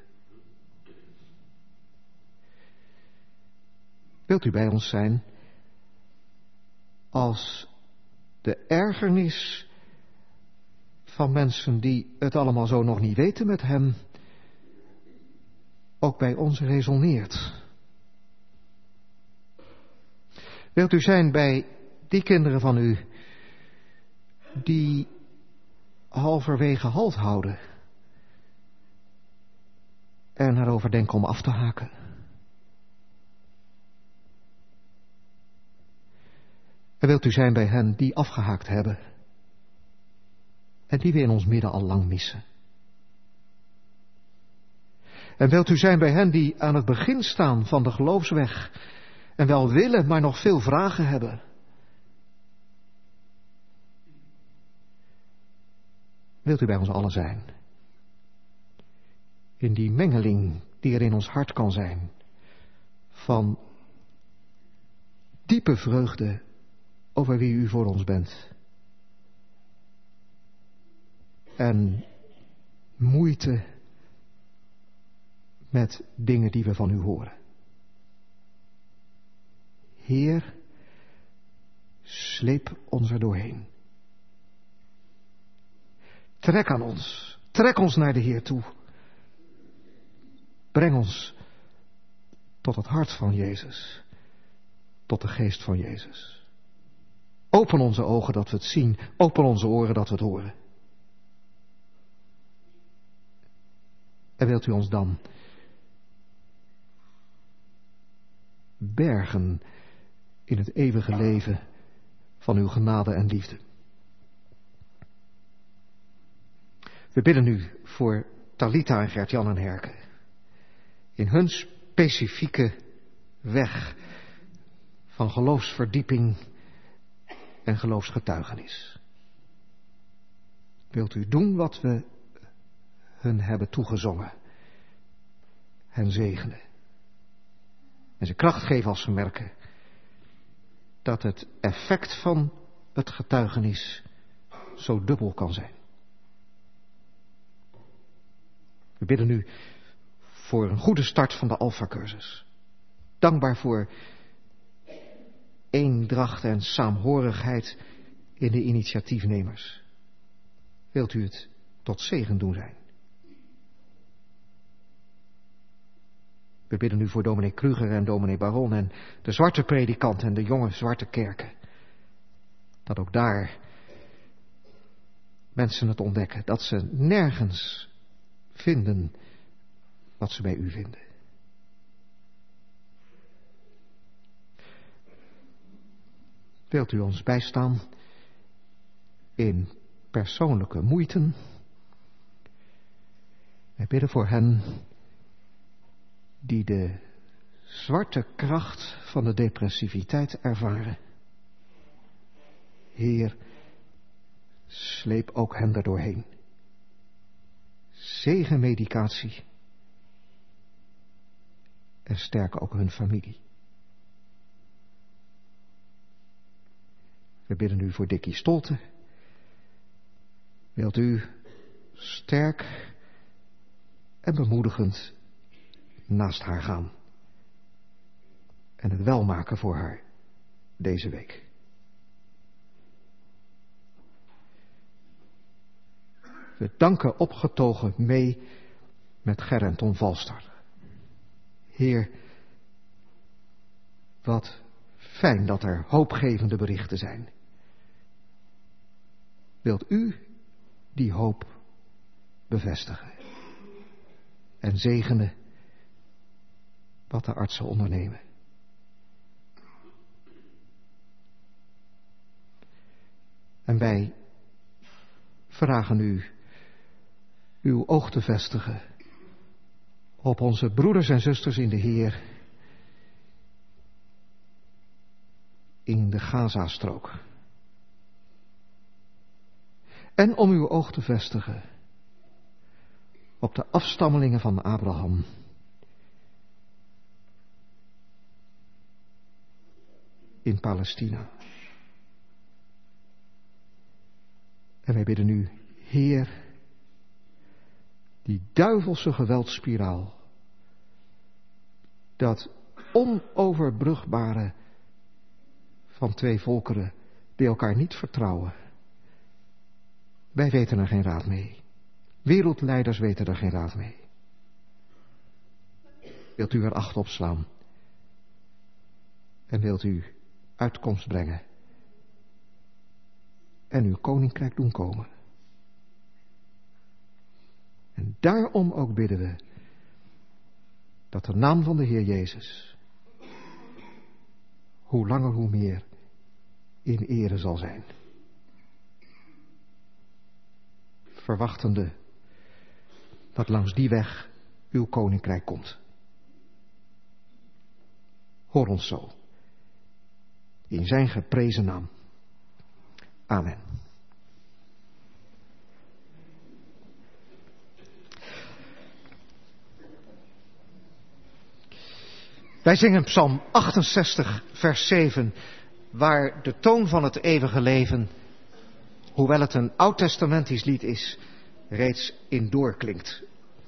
Wilt u bij ons zijn als de ergernis van mensen die het allemaal zo nog niet weten met Hem ook bij ons resoneert? Wilt u zijn bij die kinderen van u die halverwege halt houden en erover denken om af te haken? En wilt u zijn bij hen die afgehaakt hebben en die we in ons midden al lang missen? En wilt u zijn bij hen die aan het begin staan van de geloofsweg en wel willen, maar nog veel vragen hebben? Wilt u bij ons allen zijn? In die mengeling die er in ons hart kan zijn van diepe vreugde over wie u voor ons bent. En moeite met dingen die we van u horen. Heer, sleep ons er doorheen. Trek aan ons. Trek ons naar de Heer toe. Breng ons tot het hart van Jezus. Tot de geest van Jezus. Open onze ogen dat we het zien. Open onze oren dat we het horen. En wilt u ons dan bergen in het eeuwige leven van uw genade en liefde. We bidden u voor Talita en Gert-Jan en Herke. In hun specifieke weg van geloofsverdieping en geloofsgetuigenis. Wilt u doen wat we hun hebben toegezongen. Hen zegenen. En ze kracht geven als ze merken dat het effect van het getuigenis zo dubbel kan zijn. We bidden u voor een goede start van de Alpha-cursus. Dankbaar voor eendracht en saamhorigheid in de initiatiefnemers. Wilt u het tot zegen doen zijn? We bidden u voor dominee Kruger en dominee Baron en de zwarte predikant en de jonge zwarte kerken. Dat ook daar mensen het ontdekken. Dat ze nergens vinden wat ze bij u vinden. Wilt u ons bijstaan in persoonlijke moeiten. Wij bidden voor hen die de zwarte kracht van de depressiviteit ervaren. Heer, sleep ook hen daardoorheen. Zegen medicatie en sterk ook hun familie. We bidden u voor Dickie Stolte. Wilt u sterk en bemoedigend naast haar gaan en het welmaken voor haar deze week. We danken opgetogen mee met Ger en Ton Valstar. Heer, wat fijn dat er hoopgevende berichten zijn. Wilt u die hoop bevestigen en zegenen wat de artsen ondernemen. En wij vragen u uw oog te vestigen op onze broeders en zusters in de Heer in de Gazastrook. En om uw oog te vestigen op de afstammelingen van Abraham. In Palestina. En wij bidden u, Heer, die duivelse geweldspiraal, dat onoverbrugbare van twee volkeren die elkaar niet vertrouwen. Wij weten er geen raad mee. Wereldleiders weten er geen raad mee. Wilt u er acht op slaan? En wilt u uitkomst brengen? En uw koninkrijk doen komen? En daarom ook bidden we dat de naam van de Heer Jezus hoe langer hoe meer in ere zal zijn. Verwachtende dat langs die weg uw koninkrijk komt. Hoor ons zo. In zijn geprezen naam. Amen. Wij zingen Psalm 68, vers 7, waar de toon van het eeuwige leven, hoewel het een oud-testamentisch lied is, reeds in doorklinkt.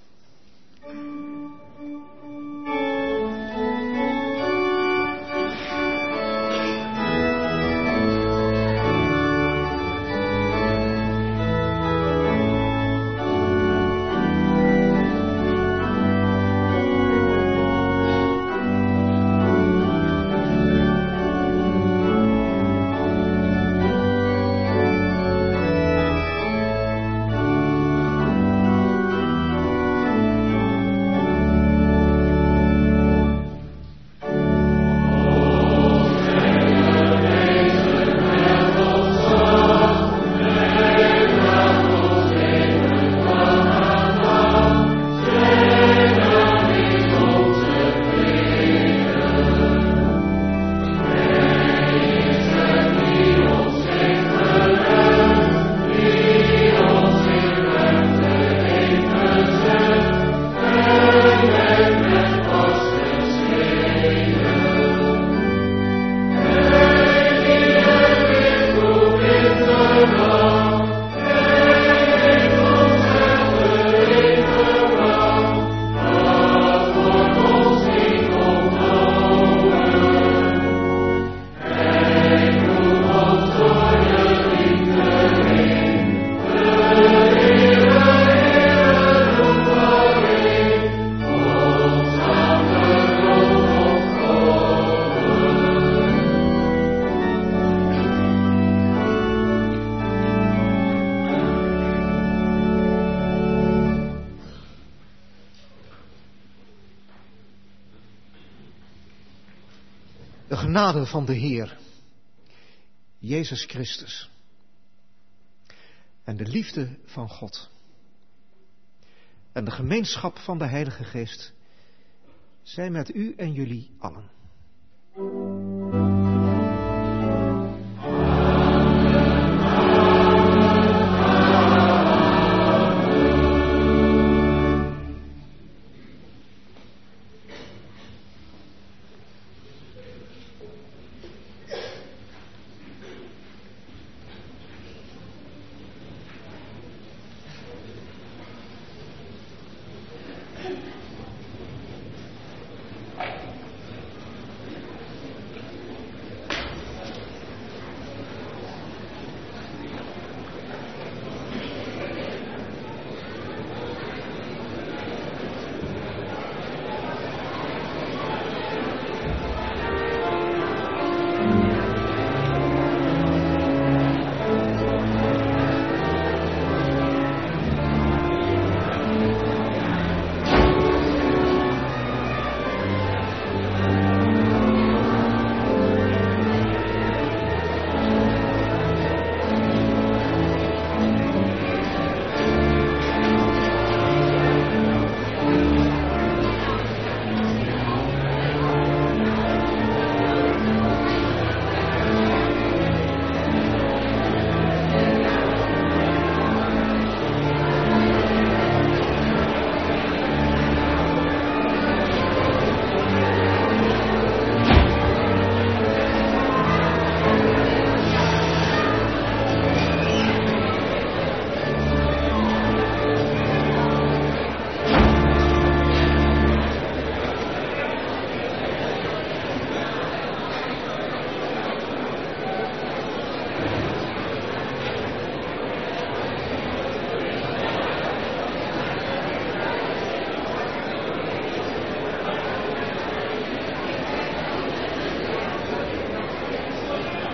De genade van de Heer, Jezus Christus, en de liefde van God en de gemeenschap van de Heilige Geest zijn met u en jullie allen.